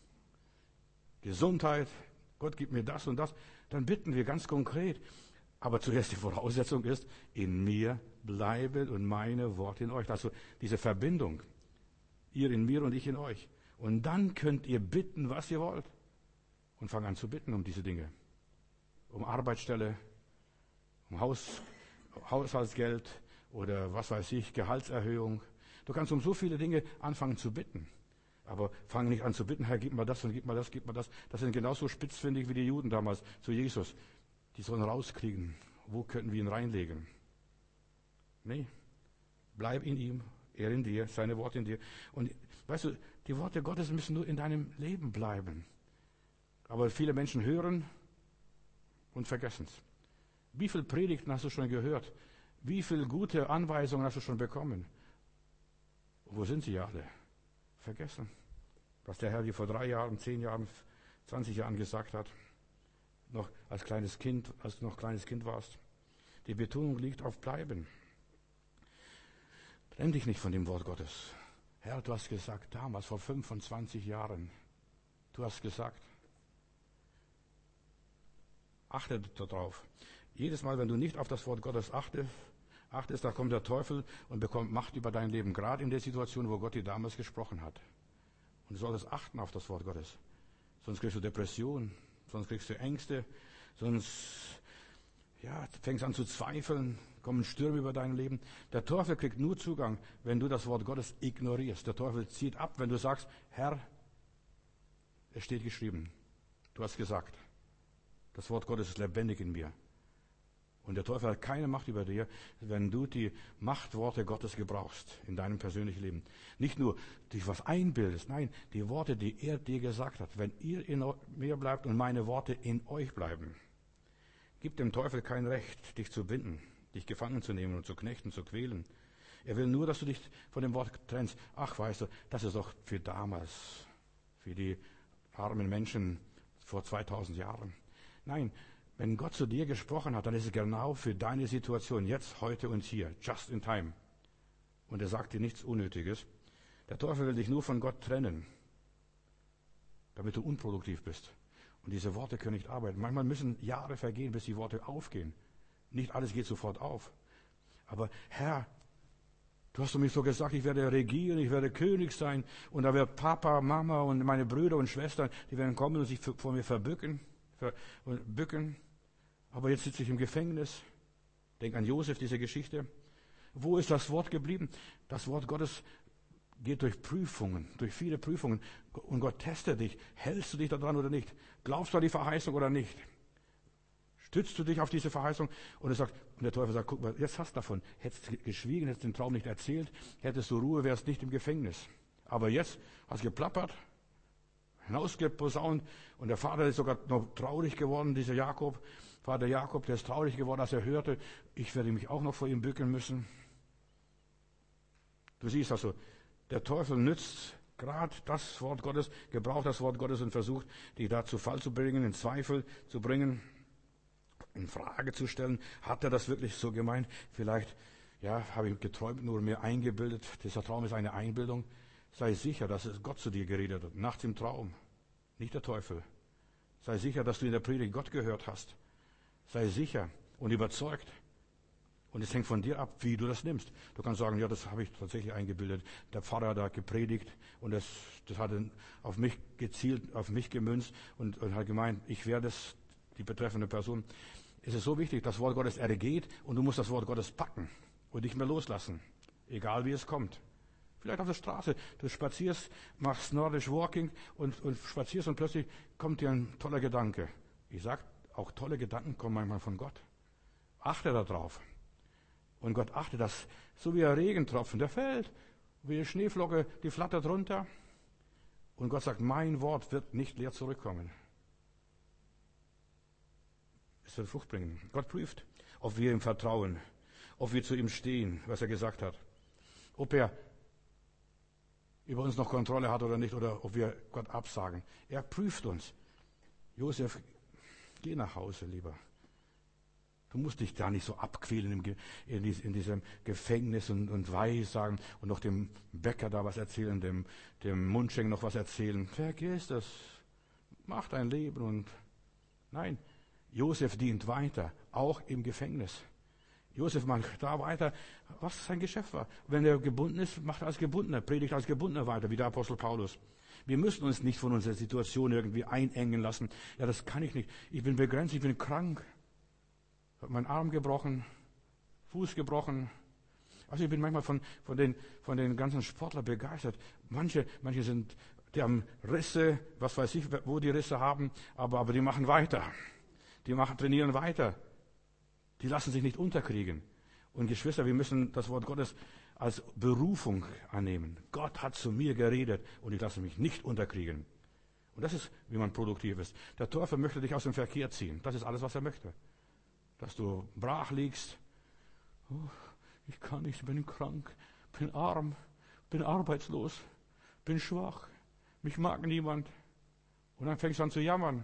Gesundheit, Gott gibt mir das und das. Dann bitten wir ganz konkret. Aber zuerst die Voraussetzung ist, in mir bleiben und meine Worte in euch. Also diese Verbindung. Ihr in mir und ich in euch. Und dann könnt ihr bitten, was ihr wollt. Und fang an zu bitten um diese Dinge. Um Arbeitsstelle, um Haus, Haushaltsgeld oder was weiß ich, Gehaltserhöhung. Du kannst um so viele Dinge anfangen zu bitten. Aber fang nicht an zu bitten, Herr, gib mir das und gib mir das, gib mir das. Das sind genauso spitzfindig wie die Juden damals zu Jesus. Die sollen rauskriegen, wo könnten wir ihn reinlegen. Nee, bleib in ihm, er in dir, seine Worte in dir. Und weißt du, die Worte Gottes müssen nur in deinem Leben bleiben. Aber viele Menschen hören und vergessen es. Wie viele Predigten hast du schon gehört? Wie viele gute Anweisungen hast du schon bekommen? Wo sind sie alle? Vergessen. Was der Herr dir vor drei Jahren, zehn Jahren, zwanzig Jahren gesagt hat. Noch als kleines Kind, als du noch kleines Kind warst. Die Betonung liegt auf Bleiben. Trenn dich nicht von dem Wort Gottes. Herr, du hast gesagt, damals vor fünfundzwanzig Jahren, du hast gesagt, achte darauf. Jedes Mal, wenn du nicht auf das Wort Gottes achtest, achtest, da kommt der Teufel und bekommt Macht über dein Leben, gerade in der Situation, wo Gott dir damals gesprochen hat. Und du solltest achten auf das Wort Gottes. Sonst kriegst du Depression, sonst kriegst du Ängste, sonst ja, fängst an zu zweifeln, kommen Stürme über dein Leben. Der Teufel kriegt nur Zugang, wenn du das Wort Gottes ignorierst. Der Teufel zieht ab, wenn du sagst, Herr, es steht geschrieben, du hast gesagt, das Wort Gottes ist lebendig in mir. Und der Teufel hat keine Macht über dir, wenn du die Machtworte Gottes gebrauchst in deinem persönlichen Leben. Nicht nur dich was einbildest, nein, die Worte, die er dir gesagt hat. Wenn ihr in mir bleibt und meine Worte in euch bleiben, gibt dem Teufel kein Recht, dich zu binden, dich gefangen zu nehmen und zu knechten, zu quälen. Er will nur, dass du dich von dem Wort trennst. Ach, weißt du, das ist doch für damals, für die armen Menschen vor zweitausend Jahren. Nein, wenn Gott zu dir gesprochen hat, dann ist es genau für deine Situation, jetzt, heute und hier, just in time. Und er sagt dir nichts Unnötiges. Der Teufel will dich nur von Gott trennen, damit du unproduktiv bist. Und diese Worte können nicht arbeiten. Manchmal müssen Jahre vergehen, bis die Worte aufgehen. Nicht alles geht sofort auf. Aber Herr, du hast mich so gesagt, ich werde regieren, ich werde König sein. Und da wird Papa, Mama und meine Brüder und Schwestern, die werden kommen und sich vor mir verbücken, ver, und bücken. Aber jetzt sitze ich im Gefängnis. Denk an Josef, diese Geschichte. Wo ist das Wort geblieben? Das Wort Gottes geht durch Prüfungen, durch viele Prüfungen. Und Gott testet dich. Hältst du dich daran oder nicht? Glaubst du an die Verheißung oder nicht? Stützt du dich auf diese Verheißung? Und, er sagt, und der Teufel sagt, guck mal, jetzt hast du davon. Hättest du geschwiegen, hättest den Traum nicht erzählt, hättest du Ruhe, wärst nicht im Gefängnis. Aber jetzt hast du geplappert, hinausgeposaunt. Und der Vater ist sogar noch traurig geworden, dieser Jakob. Vater Jakob, der ist traurig geworden, als er hörte, ich werde mich auch noch vor ihm bücken müssen. Du siehst also, der Teufel nützt gerade das Wort Gottes, gebraucht das Wort Gottes und versucht, dich da zu Fall zu bringen, in Zweifel zu bringen, in Frage zu stellen. Hat er das wirklich so gemeint? Vielleicht, ja, habe ich geträumt, nur mir eingebildet. Dieser Traum ist eine Einbildung. Sei sicher, dass es Gott zu dir geredet hat, nachts im Traum, nicht der Teufel. Sei sicher, dass du in der Predigt Gott gehört hast. Sei sicher und überzeugt. Und es hängt von dir ab, wie du das nimmst. Du kannst sagen, ja, das habe ich tatsächlich eingebildet. Der Pfarrer hat da gepredigt und das, das hat auf mich gezielt, auf mich gemünzt und, und hat gemeint, ich werde es, die betreffende Person. Es ist so wichtig, das Wort Gottes ergeht und du musst das Wort Gottes packen und nicht mehr loslassen. Egal wie es kommt. Vielleicht auf der Straße. Du spazierst, machst Nordisch Walking und, und spazierst und plötzlich kommt dir ein toller Gedanke. Ich sag, auch tolle Gedanken kommen manchmal von Gott. Achte darauf. Und Gott achtet das, so wie ein Regentropfen, der fällt, wie eine Schneeflocke, die flattert runter. Und Gott sagt, mein Wort wird nicht leer zurückkommen. Es wird Frucht bringen. Gott prüft, ob wir ihm vertrauen, ob wir zu ihm stehen, was er gesagt hat. Ob er über uns noch Kontrolle hat oder nicht, oder ob wir Gott absagen. Er prüft uns. Josef, geh nach Hause lieber. Du musst dich da nicht so abquälen im Ge- in, dies, in diesem Gefängnis und, und Weissagen und noch dem Bäcker da was erzählen, dem, dem Mundschenk noch was erzählen. Vergiss das. Mach dein Leben und nein, Josef dient weiter, auch im Gefängnis. Josef macht da weiter, was sein Geschäft war. Wenn er gebunden ist, macht er als Gebundener, predigt als Gebundener weiter, wie der Apostel Paulus. Wir müssen uns nicht von unserer Situation irgendwie einengen lassen. Ja, das kann ich nicht. Ich bin begrenzt, ich bin krank. Ich habe meinen Arm gebrochen, Fuß gebrochen. Also ich bin manchmal von, von, den, von den ganzen Sportlern begeistert. Manche, manche sind, die haben Risse, was weiß ich, wo die Risse haben, aber, aber die machen weiter. Die machen, trainieren weiter. Die lassen sich nicht unterkriegen. Und Geschwister, wir müssen das Wort Gottes als Berufung annehmen. Gott hat zu mir geredet und ich lasse mich nicht unterkriegen. Und das ist, wie man produktiv ist. Der Teufel möchte dich aus dem Verkehr ziehen. Das ist alles, was er möchte. Dass du brach liegst. Oh, ich kann nicht, bin krank, bin arm, bin arbeitslos, bin schwach, mich mag niemand. Und dann fängst du an zu jammern.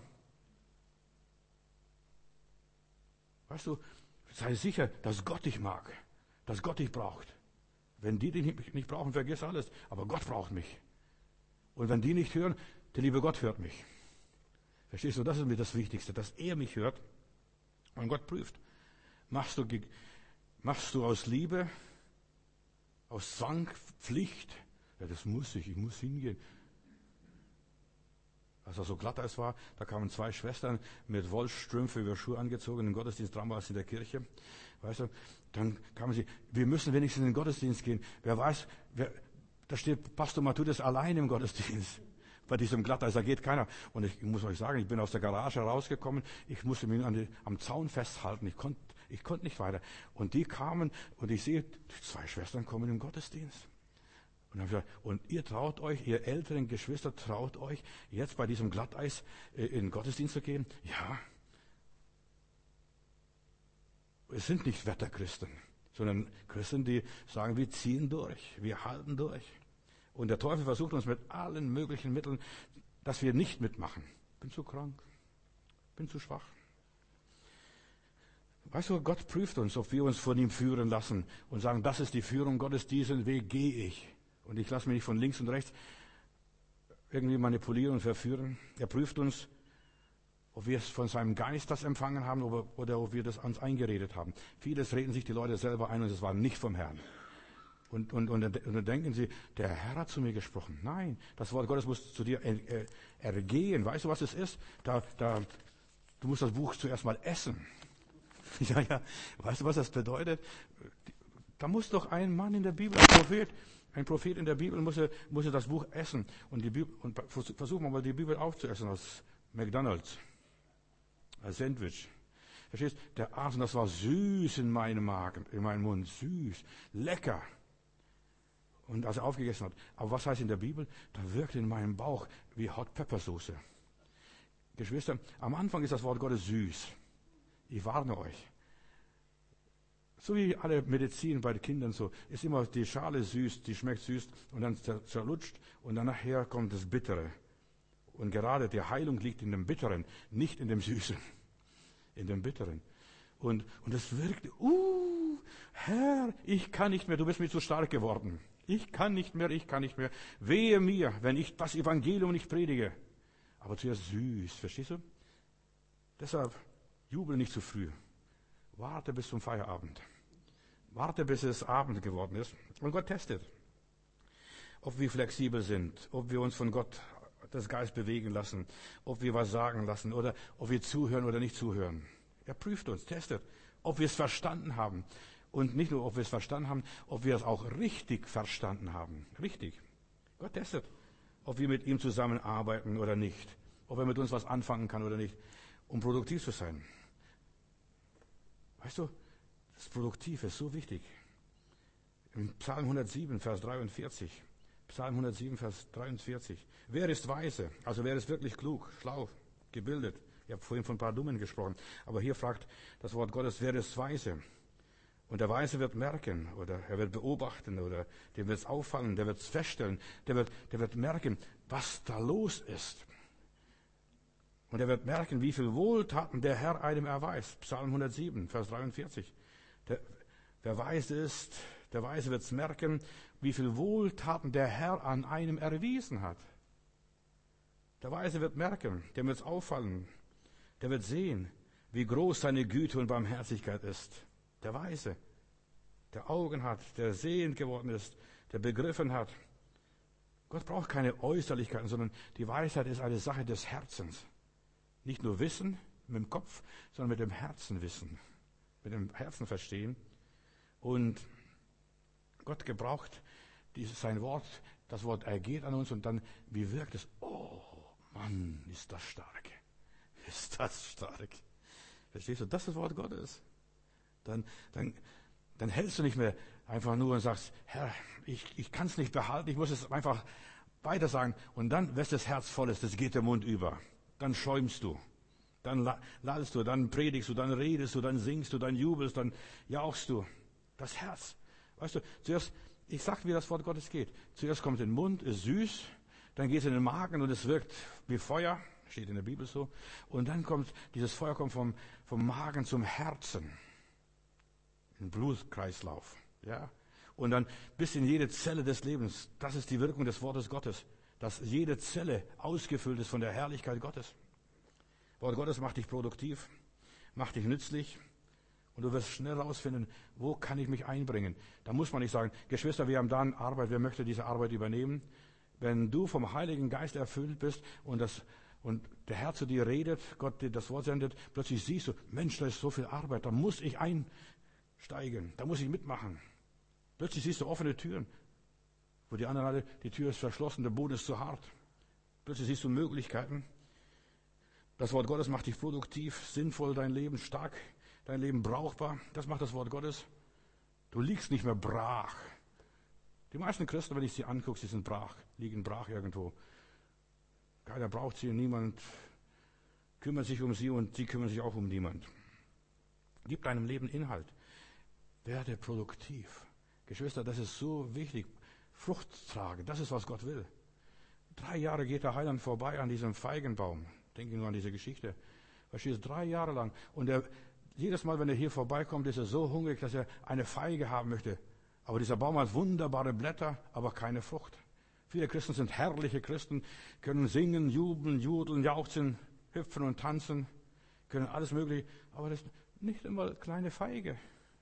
Weißt du, sei sicher, dass Gott dich mag, dass Gott dich braucht. Wenn die dich nicht brauchen, vergiss alles. Aber Gott braucht mich. Und wenn die nicht hören, der liebe Gott hört mich. Verstehst du, das ist mir das Wichtigste, dass er mich hört. Und Gott prüft. Machst du, machst du aus Liebe, aus Zwang, Pflicht? Ja, das muss ich, ich muss hingehen. Als er so glatt es war, da kamen zwei Schwestern mit Wollstrümpfe über Schuhe angezogen, in den Gottesdienst dran war es in der Kirche. Weißt du, dann kamen sie, wir müssen wenigstens in den Gottesdienst gehen. Wer weiß, wer, da steht Pastor Matthäus allein im Gottesdienst. Bei diesem Glatteis, da geht keiner. Und ich, ich muss euch sagen, ich bin aus der Garage rausgekommen, ich musste mich an die, am Zaun festhalten. Ich konnte Ich konnte nicht weiter. Und die kamen und ich sehe, die zwei Schwestern kommen im Gottesdienst. Und, dann gesagt, und ihr traut euch, ihr älteren Geschwister traut euch, jetzt bei diesem Glatteis in den Gottesdienst zu gehen? Ja. Es sind nicht Wetterchristen, sondern Christen, die sagen, wir ziehen durch, wir halten durch. Und der Teufel versucht uns mit allen möglichen Mitteln, dass wir nicht mitmachen. Bin zu krank, bin zu schwach. Weißt du, Gott prüft uns, ob wir uns von ihm führen lassen und sagen, das ist die Führung Gottes, diesen Weg gehe ich. Und ich lasse mich nicht von links und rechts irgendwie manipulieren und verführen. Er prüft uns, ob wir es von seinem Geist das empfangen haben oder, oder ob wir das uns eingeredet haben. Vieles reden sich die Leute selber ein und es war nicht vom Herrn. Und, und, und, und dann denken sie, der Herr hat zu mir gesprochen. Nein, das Wort Gottes muss zu dir er, ergehen. Weißt du, was es ist? Da, da, du musst das Buch zuerst mal essen. Ja, ja. Weißt du, was das bedeutet? Da muss doch ein Mann in der Bibel, ein Prophet, ein Prophet in der Bibel muss er, muss er das Buch essen. Und, die Bibel, und versuchen wir mal die Bibel aufzuessen aus McDonald's. Als Sandwich. Verstehst? Der Atem, das war süß in meinem Magen, in meinem Mund. Süß. Lecker. Und als er aufgegessen hat. Aber was heißt in der Bibel? Da wirkt in meinem Bauch wie Hot Pepper Soße. Geschwister, am Anfang ist das Wort Gottes süß. Ich warne euch. So wie alle Medizin bei den Kindern so, ist immer die Schale süß, die schmeckt süß und dann zerlutscht und dann nachher kommt das Bittere. Und gerade die Heilung liegt in dem Bitteren, nicht in dem Süßen. In dem Bitteren. Und, und es wirkt, uh, Herr, ich kann nicht mehr, du bist mir zu stark geworden. Ich kann nicht mehr, ich kann nicht mehr. Wehe mir, wenn ich das Evangelium nicht predige. Aber zuerst süß, verstehst du? Deshalb jubel nicht zu früh. Warte bis zum Feierabend. Warte, bis es Abend geworden ist. Und Gott testet, ob wir flexibel sind, ob wir uns von Gott das Geist bewegen lassen, ob wir was sagen lassen oder ob wir zuhören oder nicht zuhören. Er prüft uns, testet, ob wir es verstanden haben. Und nicht nur, ob wir es verstanden haben, ob wir es auch richtig verstanden haben. Richtig. Gott testet, ob wir mit ihm zusammenarbeiten oder nicht. Ob er mit uns was anfangen kann oder nicht, um produktiv zu sein. Weißt du, das Produktive ist so wichtig. Im Psalm hundertsieben, Vers dreiundvierzig. Psalm hundertsieben, Vers dreiundvierzig. Wer ist weise? Also wer ist wirklich klug, schlau, gebildet? Ich habe vorhin von ein paar Dummen gesprochen. Aber hier fragt das Wort Gottes, wer ist weise? Und der Weise wird merken, oder er wird beobachten, oder dem wird es auffallen, der wird es feststellen, der wird, der wird merken, was da los ist. Und er wird merken, wie viel Wohltaten der Herr einem erweist. Psalm hundertsieben, Vers dreiundvierzig. Der, wer weise ist, der Weise wird es merken, wie viel Wohltaten der Herr an einem erwiesen hat. Der Weise wird merken, dem wird es auffallen, der wird sehen, wie groß seine Güte und Barmherzigkeit ist. Der Weise, der Augen hat, der sehend geworden ist, der begriffen hat. Gott braucht keine Äußerlichkeiten, sondern die Weisheit ist eine Sache des Herzens. Nicht nur Wissen mit dem Kopf, sondern mit dem Herzen wissen, mit dem Herzen verstehen. Und Gott gebraucht dieses, sein Wort, das Wort ergeht an uns und dann, wie wirkt es? Oh, Mann, ist das stark. Ist das stark. Verstehst du, das ist das Wort Gottes. Dann, dann, dann hältst du nicht mehr einfach nur und sagst, Herr, ich, ich kann es nicht behalten, ich muss es einfach weiter sagen. Und dann, wenn das Herz voll ist, das geht der Mund über. Dann schäumst du, dann ladest du, dann predigst du, dann redest du, dann singst du, dann jubelst, dann jauchst du. Das Herz, weißt du, zuerst, ich sag, wie das Wort Gottes geht. Zuerst kommt in den Mund, ist süß, dann geht es in den Magen und es wirkt wie Feuer, steht in der Bibel so. Und dann kommt, dieses Feuer kommt vom, vom Magen zum Herzen. Ein Blutkreislauf, ja. Und dann bis in jede Zelle des Lebens. Das ist die Wirkung des Wortes Gottes. Dass jede Zelle ausgefüllt ist von der Herrlichkeit Gottes. Wort Gottes macht dich produktiv, macht dich nützlich. Und du wirst schnell herausfinden, wo kann ich mich einbringen. Da muss man nicht sagen, Geschwister, wir haben da eine Arbeit, wer möchte diese Arbeit übernehmen? Wenn du vom Heiligen Geist erfüllt bist und das und der Herr zu dir redet, Gott dir das Wort sendet, plötzlich siehst du, Mensch, da ist so viel Arbeit, da muss ich einsteigen, da muss ich mitmachen. Plötzlich siehst du offene Türen, wo die anderen alle, die Tür ist verschlossen, der Boden ist zu hart. Plötzlich siehst du Möglichkeiten. Das Wort Gottes macht dich produktiv, sinnvoll, dein Leben stark, dein Leben brauchbar. Das macht das Wort Gottes. Du liegst nicht mehr brach. Die meisten Christen, wenn ich sie angucke, sie sind brach, liegen brach irgendwo. Keiner braucht sie, niemand kümmert sich um sie und sie kümmern sich auch um niemand. Gib deinem Leben Inhalt. Werde produktiv. Geschwister, das ist so wichtig. Frucht tragen, das ist, was Gott will. Drei Jahre geht der Heiland vorbei an diesem Feigenbaum. Denke nur an diese Geschichte. Verstehst du, drei Jahre lang. Und er, jedes Mal, wenn er hier vorbeikommt, ist er so hungrig, dass er eine Feige haben möchte. Aber dieser Baum hat wunderbare Blätter, aber keine Frucht. Viele Christen sind herrliche Christen, können singen, jubeln, judeln, jauchzen, hüpfen und tanzen, können alles Mögliche, aber das ist nicht immer kleine Feige.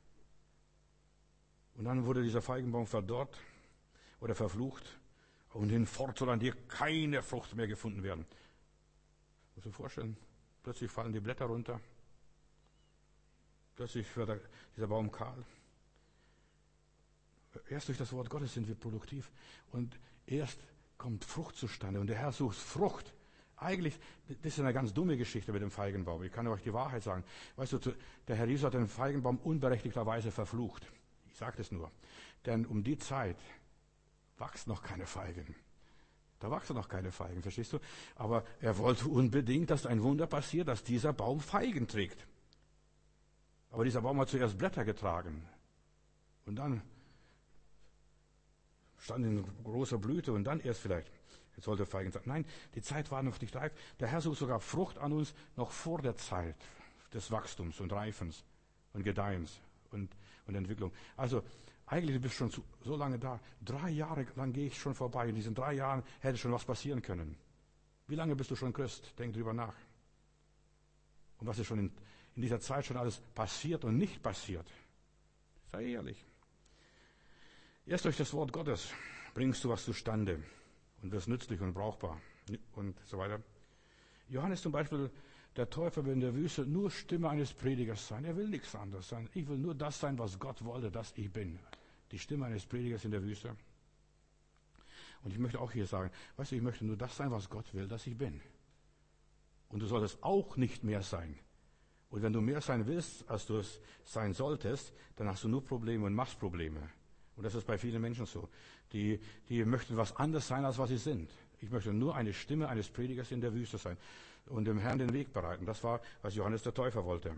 Und dann wurde dieser Feigenbaum verdorrt oder verflucht und hinfort soll an dir keine Frucht mehr gefunden werden. Muss ich vorstellen, plötzlich fallen die Blätter runter, plötzlich wird dieser Baum kahl. Erst durch das Wort Gottes sind wir produktiv und erst kommt Frucht zustande und der Herr sucht Frucht. Eigentlich, das ist eine ganz dumme Geschichte mit dem Feigenbaum. Ich kann euch die Wahrheit sagen. Weißt du, der Herr Jesus hat den Feigenbaum unberechtigterweise verflucht. Ich sage das nur. Denn um die Zeit wachsen noch keine Feigen. Da wachsen noch keine Feigen, verstehst du? Aber er wollte unbedingt, dass ein Wunder passiert, dass dieser Baum Feigen trägt. Aber dieser Baum hat zuerst Blätter getragen. Und dann stand in großer Blüte und dann erst vielleicht, jetzt sollte Feigen sein. Nein, die Zeit war noch nicht reif. Der Herr sucht sogar Frucht an uns noch vor der Zeit des Wachstums und Reifens und Gedeihens und, und Entwicklung. Also eigentlich bist du schon zu, so lange da. Drei Jahre lang gehe ich schon vorbei. In diesen drei Jahren hätte schon was passieren können. Wie lange bist du schon Christ? Denk drüber nach. Und was ist schon in, in dieser Zeit schon alles passiert und nicht passiert? Sei ehrlich. Erst durch das Wort Gottes bringst du was zustande und wirst nützlich und brauchbar und so weiter. Johannes zum Beispiel, der Täufer will in der Wüste nur Stimme eines Predigers sein. Er will nichts anderes sein. Ich will nur das sein, was Gott wollte, dass ich bin. Die Stimme eines Predigers in der Wüste. Und ich möchte auch hier sagen, weißt du, ich möchte nur das sein, was Gott will, dass ich bin. Und du solltest auch nicht mehr sein. Und wenn du mehr sein willst, als du es sein solltest, dann hast du nur Probleme und machst Probleme. Und das ist bei vielen Menschen so. Die, die möchten was anderes sein, als was sie sind. Ich möchte nur eine Stimme eines Predigers in der Wüste sein und dem Herrn den Weg bereiten. Das war, was Johannes der Täufer wollte.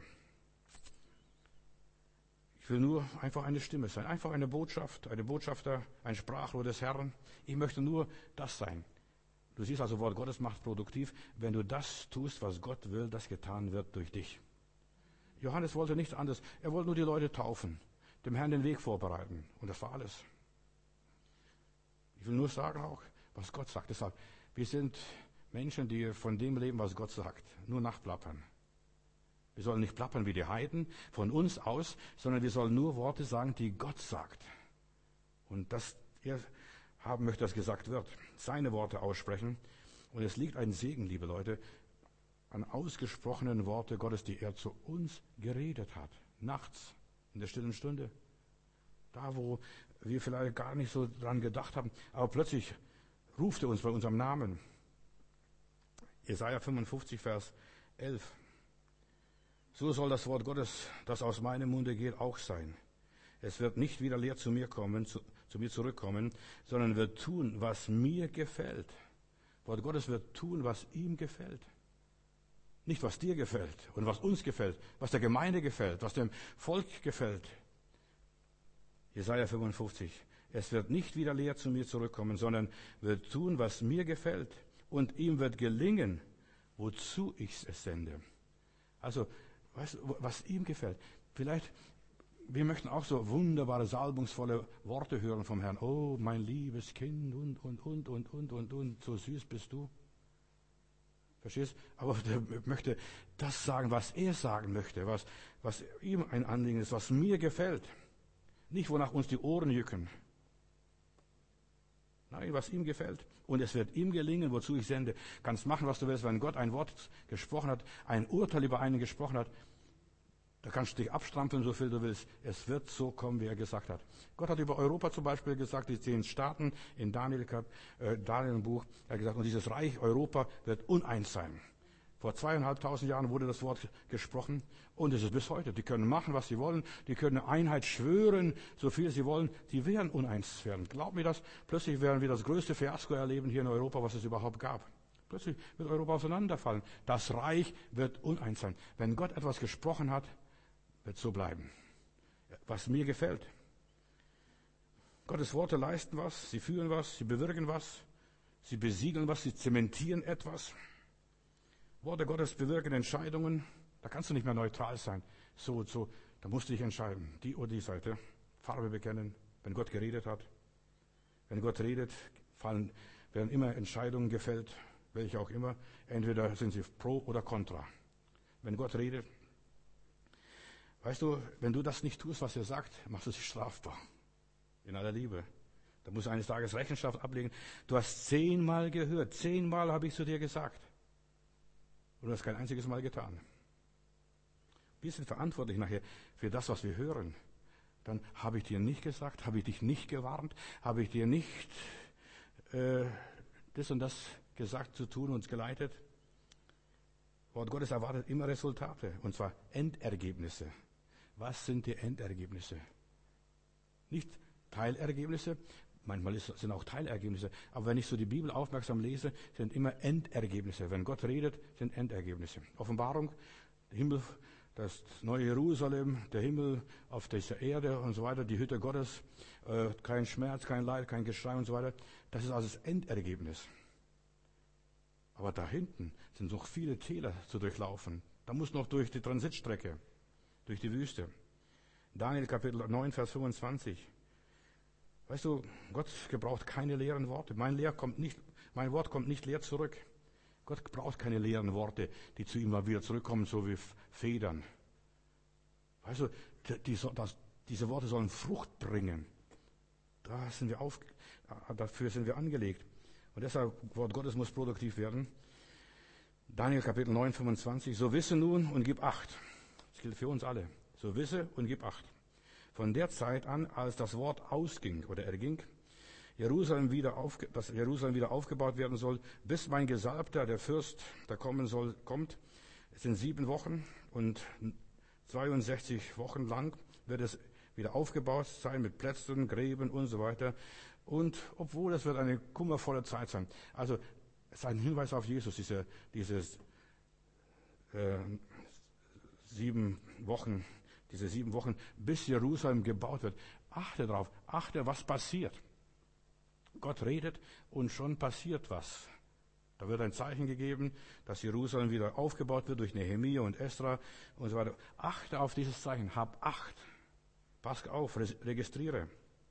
Ich will nur einfach eine Stimme sein, einfach eine Botschaft, eine Botschafter, ein Sprachrohr des Herrn. Ich möchte nur das sein. Du siehst also, Wort Gottes macht produktiv, wenn du das tust, was Gott will, das getan wird durch dich. Johannes wollte nichts anderes. Er wollte nur die Leute taufen, dem Herrn den Weg vorbereiten. Und das war alles. Ich will nur sagen auch, was Gott sagt. Deshalb, wir sind Menschen, die von dem leben, was Gott sagt. Nur nachplappern. Wir sollen nicht plappern wie die Heiden von uns aus, sondern wir sollen nur Worte sagen, die Gott sagt. Und dass er haben möchte, dass gesagt wird. Seine Worte aussprechen. Und es liegt ein Segen, liebe Leute, an ausgesprochenen Worte Gottes, die er zu uns geredet hat. Nachts. In der stillen Stunde. Da, wo wir vielleicht gar nicht so dran gedacht haben. Aber plötzlich ruft er uns bei unserem Namen. Jesaja fünfundfünfzig, Vers elf. So soll das Wort Gottes, das aus meinem Munde geht, auch sein. Es wird nicht wieder leer zu mir kommen, zu, zu mir zurückkommen, sondern wird tun, was mir gefällt. Wort Gottes wird tun, was ihm gefällt. Nicht, was dir gefällt und was uns gefällt, was der Gemeinde gefällt, was dem Volk gefällt. Jesaja fünfundfünfzig. Es wird nicht wieder leer zu mir zurückkommen, sondern wird tun, was mir gefällt. Und ihm wird gelingen, wozu ich es sende. Also, weißt du, was ihm gefällt. Vielleicht, wir möchten auch so wunderbare, salbungsvolle Worte hören vom Herrn. Oh, mein liebes Kind und, und, und, und, und, und, und, so süß bist du. Verstehst? Aber der möchte das sagen, was er sagen möchte, was, was ihm ein Anliegen ist, was mir gefällt. Nicht, wonach uns die Ohren jücken. Nein, was ihm gefällt. Und es wird ihm gelingen, wozu ich sende. Kannst machen, was du willst. Wenn Gott ein Wort gesprochen hat, ein Urteil über einen gesprochen hat, da kannst du dich abstrampeln, so viel du willst. Es wird so kommen, wie er gesagt hat. Gott hat über Europa zum Beispiel gesagt, die zehn Staaten in Daniel, äh, Daniel Buch, er hat gesagt, und dieses Reich Europa wird uneins sein. Vor zweieinhalbtausend Jahren wurde das Wort gesprochen und es ist bis heute. Die können machen, was sie wollen. Die können Einheit schwören, so viel sie wollen. Die werden uneins werden. Glaub mir das. Plötzlich werden wir das größte Fiasko erleben hier in Europa, was es überhaupt gab. Plötzlich wird Europa auseinanderfallen. Das Reich wird uneins sein. Wenn Gott etwas gesprochen hat, wird so bleiben. Was mir gefällt. Gottes Worte leisten was, sie führen was, sie bewirken was, sie besiegeln was, sie zementieren etwas. Worte Gottes bewirken Entscheidungen. Da kannst du nicht mehr neutral sein. So und so, da musst du dich entscheiden. Die oder die Seite. Farbe bekennen, wenn Gott geredet hat. Wenn Gott redet, fallen, werden immer Entscheidungen gefällt, welche auch immer. Entweder sind sie pro oder contra. Wenn Gott redet, weißt du, wenn du das nicht tust, was er sagt, machst du dich strafbar. In aller Liebe. Da musst du eines Tages Rechenschaft ablegen. Du hast zehnmal gehört, zehnmal habe ich zu dir gesagt. Und du hast kein einziges Mal getan. Wir sind verantwortlich nachher für das, was wir hören. Dann habe ich dir nicht gesagt, habe ich dich nicht gewarnt, habe ich dir nicht äh, das und das gesagt zu tun und geleitet. Wort Gottes erwartet immer Resultate, und zwar Endergebnisse. Was sind die Endergebnisse? Nicht Teilergebnisse, manchmal ist, sind auch Teilergebnisse, aber wenn ich so die Bibel aufmerksam lese, sind immer Endergebnisse. Wenn Gott redet, sind Endergebnisse. Offenbarung, der Himmel, das neue Jerusalem, der Himmel auf dieser Erde und so weiter, die Hütte Gottes, äh, kein Schmerz, kein Leid, kein Geschrei und so weiter. Das ist also das Endergebnis. Aber da hinten sind noch viele Täler zu durchlaufen. Da muss noch durch die Transitstrecke, durch die Wüste. Daniel Kapitel neun, Vers fünfundzwanzig. Weißt du, Gott gebraucht keine leeren Worte. Mein, Lehr kommt nicht, mein Wort kommt nicht leer zurück. Gott braucht keine leeren Worte, die zu ihm mal wieder zurückkommen, so wie Federn. Weißt du, die, das, diese Worte sollen Frucht bringen. Da sind wir auf, dafür sind wir angelegt. Und deshalb, Wort Gottes muss produktiv werden. Daniel Kapitel neun, fünfundzwanzig. So wisse nun und gib Acht. Das gilt für uns alle. So wisse und gib Acht. Von der Zeit an, als das Wort ausging oder erging, Jerusalem wieder auf, dass Jerusalem wieder aufgebaut werden soll, bis mein Gesalbter, der Fürst, der kommen soll, kommt. Es sind sieben Wochen und zweiundsechzig Wochen lang wird es wieder aufgebaut sein mit Plätzen, Gräben und so weiter. Und obwohl es wird eine kummervolle Zeit sein. Also es ist ein Hinweis auf Jesus, diese, dieses äh, sieben Wochen, diese sieben Wochen, bis Jerusalem gebaut wird. Achte darauf, achte, was passiert. Gott redet und schon passiert was. Da wird ein Zeichen gegeben, dass Jerusalem wieder aufgebaut wird durch Nehemia und Esra und so weiter. Achte auf dieses Zeichen, hab Acht. Pass auf, registriere.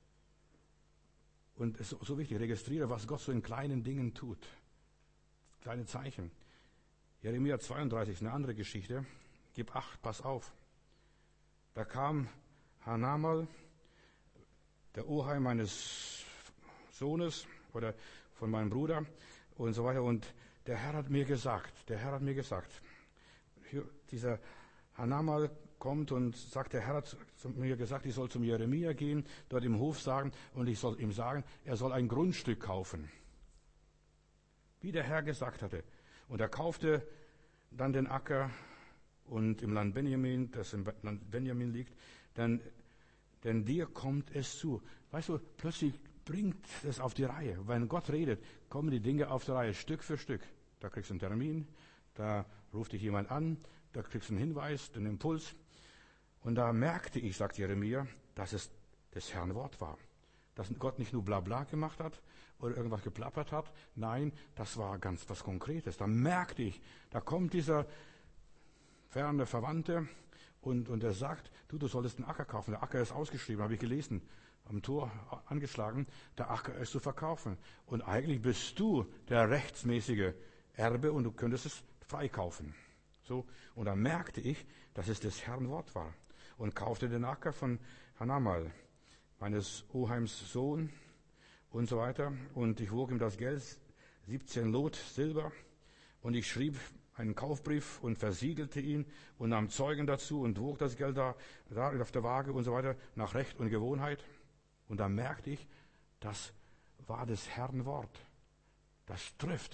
Und es ist so wichtig, registriere, was Gott so in kleinen Dingen tut. Kleine Zeichen. Jeremia zweiunddreißig ist eine andere Geschichte. Gib Acht, pass auf. Da kam Hanamal, der Oheim meines Sohnes oder von meinem Bruder und so weiter. Und der Herr hat mir gesagt, der Herr hat mir gesagt, hier, dieser Hanamal kommt und sagt, der Herr hat mir gesagt, ich soll zum Jeremia gehen, dort im Hof sagen und ich soll ihm sagen, er soll ein Grundstück kaufen. Wie der Herr gesagt hatte. Und er kaufte dann den Acker und im Land Benjamin, das im Land Benjamin liegt, denn, denn dir kommt es zu. Weißt du, plötzlich bringt es auf die Reihe. Wenn Gott redet, kommen die Dinge auf die Reihe, Stück für Stück. Da kriegst du einen Termin, da ruft dich jemand an, da kriegst du einen Hinweis, einen Impuls. Und da merkte ich, sagt Jeremia, dass es des Herrn Wort war. Dass Gott nicht nur Blabla gemacht hat oder irgendwas geplappert hat. Nein, das war ganz was Konkretes. Da merkte ich, da kommt dieser ferne Verwandte und, und er sagt, du, du solltest einen Acker kaufen. Der Acker ist ausgeschrieben, habe ich gelesen, am Tor angeschlagen. Der Acker ist zu verkaufen. Und eigentlich bist du der rechtsmäßige Erbe und du könntest es freikaufen. So, und da merkte ich, dass es des Herrn Wort war. Und kaufte den Acker von Hanamal, meines Oheims Sohn und so weiter. Und ich wog ihm das Geld, siebzehn Lot Silber. Und ich schrieb einen Kaufbrief und versiegelte ihn und nahm Zeugen dazu und wog das Geld da, da auf der Waage und so weiter nach Recht und Gewohnheit. Und da merkte ich, das war des Herrn Wort. Das trifft.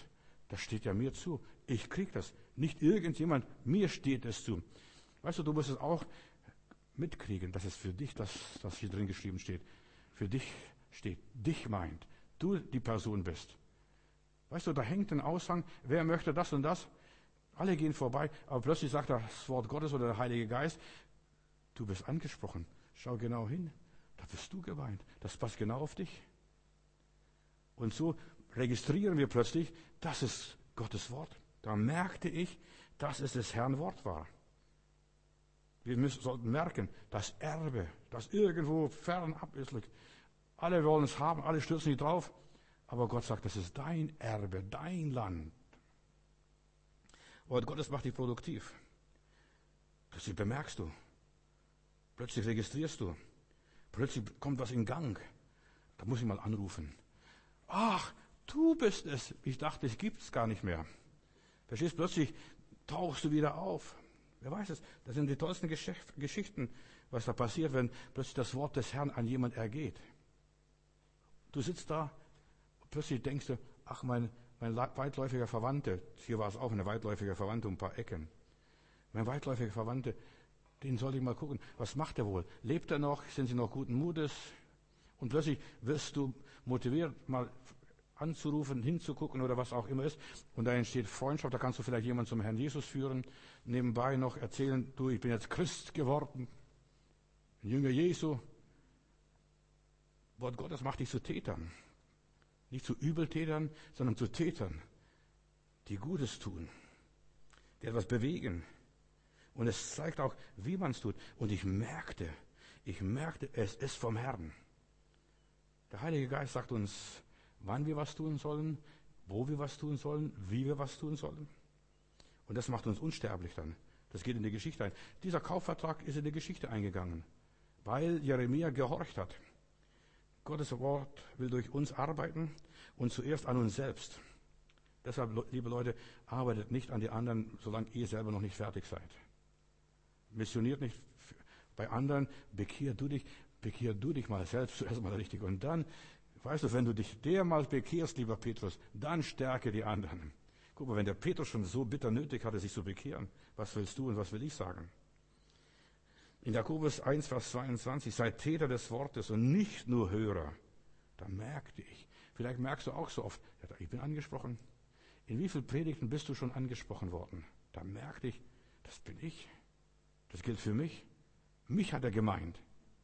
Das steht ja mir zu. Ich krieg das. Nicht irgendjemand, mir steht es zu. Weißt du, du musst es auch mitkriegen, dass es für dich, das, das hier drin geschrieben steht, für dich steht, dich meint, du die Person bist. Weißt du, da hängt ein Aushang, wer möchte das und das? Alle gehen vorbei, aber plötzlich sagt das Wort Gottes oder der Heilige Geist, du bist angesprochen. Schau genau hin, da bist du gemeint. Das passt genau auf dich. Und so registrieren wir plötzlich, das ist Gottes Wort. Da merkte ich, dass es des Herrn Wort war. Wir müssen, sollten merken, das Erbe, das irgendwo fernab ist, alle wollen es haben, alle stürzen nicht drauf, aber Gott sagt, das ist dein Erbe, dein Land. Und Gottes macht dich produktiv. Plötzlich bemerkst du, plötzlich registrierst du, plötzlich kommt was in Gang. Da muss ich mal anrufen. Ach, du bist es. Ich dachte, es gibt es gar nicht mehr. Verstehst, plötzlich tauchst du wieder auf. Wer weiß es? Das sind die tollsten Geschichten, was da passiert, wenn plötzlich das Wort des Herrn an jemand ergeht. Du sitzt da, und plötzlich denkst du, ach, mein, mein weitläufiger Verwandte, hier war es auch eine weitläufige Verwandte, um ein paar Ecken. Mein weitläufiger Verwandte, den sollte ich mal gucken, was macht er wohl? Lebt er noch? Sind sie noch guten Mutes? Und plötzlich wirst du motiviert, mal anzurufen, hinzugucken oder was auch immer ist. Und da entsteht Freundschaft, da kannst du vielleicht jemanden zum Herrn Jesus führen, nebenbei noch erzählen, du, ich bin jetzt Christ geworden, ein Jünger Jesu. Wort Gottes macht dich zu Tätern. Nicht zu Übeltätern, sondern zu Tätern, die Gutes tun, die etwas bewegen. Und es zeigt auch, wie man es tut. Und ich merkte, ich merkte, es ist vom Herrn. Der Heilige Geist sagt uns, wann wir was tun sollen, wo wir was tun sollen, wie wir was tun sollen. Und das macht uns unsterblich dann. Das geht in die Geschichte ein. Dieser Kaufvertrag ist in die Geschichte eingegangen, weil Jeremia gehorcht hat. Gottes Wort will durch uns arbeiten und zuerst an uns selbst. Deshalb, liebe Leute, arbeitet nicht an die anderen, solange ihr selber noch nicht fertig seid. Missioniert nicht bei anderen, bekehr du dich, bekehr du dich mal selbst zuerst mal richtig. Und dann, weißt du, wenn du dich dermal bekehrst, lieber Petrus, dann stärke die anderen. Guck mal, wenn der Petrus schon so bitter nötig hatte, sich zu bekehren, was willst du und was will ich sagen? In Jakobus eins, Vers zweiundzwanzig, seid Täter des Wortes und nicht nur Hörer. Da merkte ich, vielleicht merkst du auch so oft, ja, ich bin angesprochen. In wie vielen Predigten bist du schon angesprochen worden? Da merkte ich, das bin ich. Das gilt für mich. Mich hat er gemeint.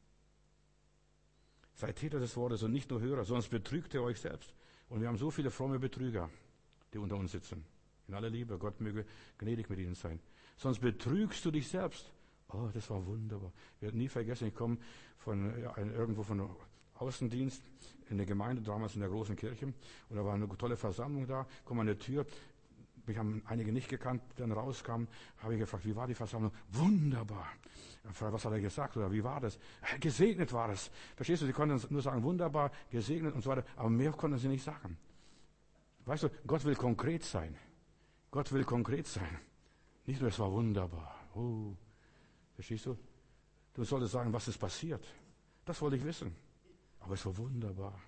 Seid Täter des Wortes und nicht nur Hörer, sonst betrügt ihr euch selbst. Und wir haben so viele fromme Betrüger, die unter uns sitzen. In aller Liebe, Gott möge gnädig mit ihnen sein. Sonst betrügst du dich selbst. Oh, das war wunderbar. Wir werden nie vergessen, ich komme von ja, irgendwo von Außendienst in der Gemeinde, damals in der großen Kirche. Und da war eine tolle Versammlung da, komme an der Tür. Mich haben einige nicht gekannt, die dann rauskamen, habe ich gefragt, wie war die Versammlung? Wunderbar. Was hat er gesagt oder wie war das? Gesegnet war es. Verstehst du, sie konnten nur sagen, wunderbar, gesegnet und so weiter, aber mehr konnten sie nicht sagen. Weißt du, Gott will konkret sein. Gott will konkret sein. Nicht nur, es war wunderbar. Oh. Verstehst du? Du solltest sagen, was ist passiert. Das wollte ich wissen. Aber es war wunderbar.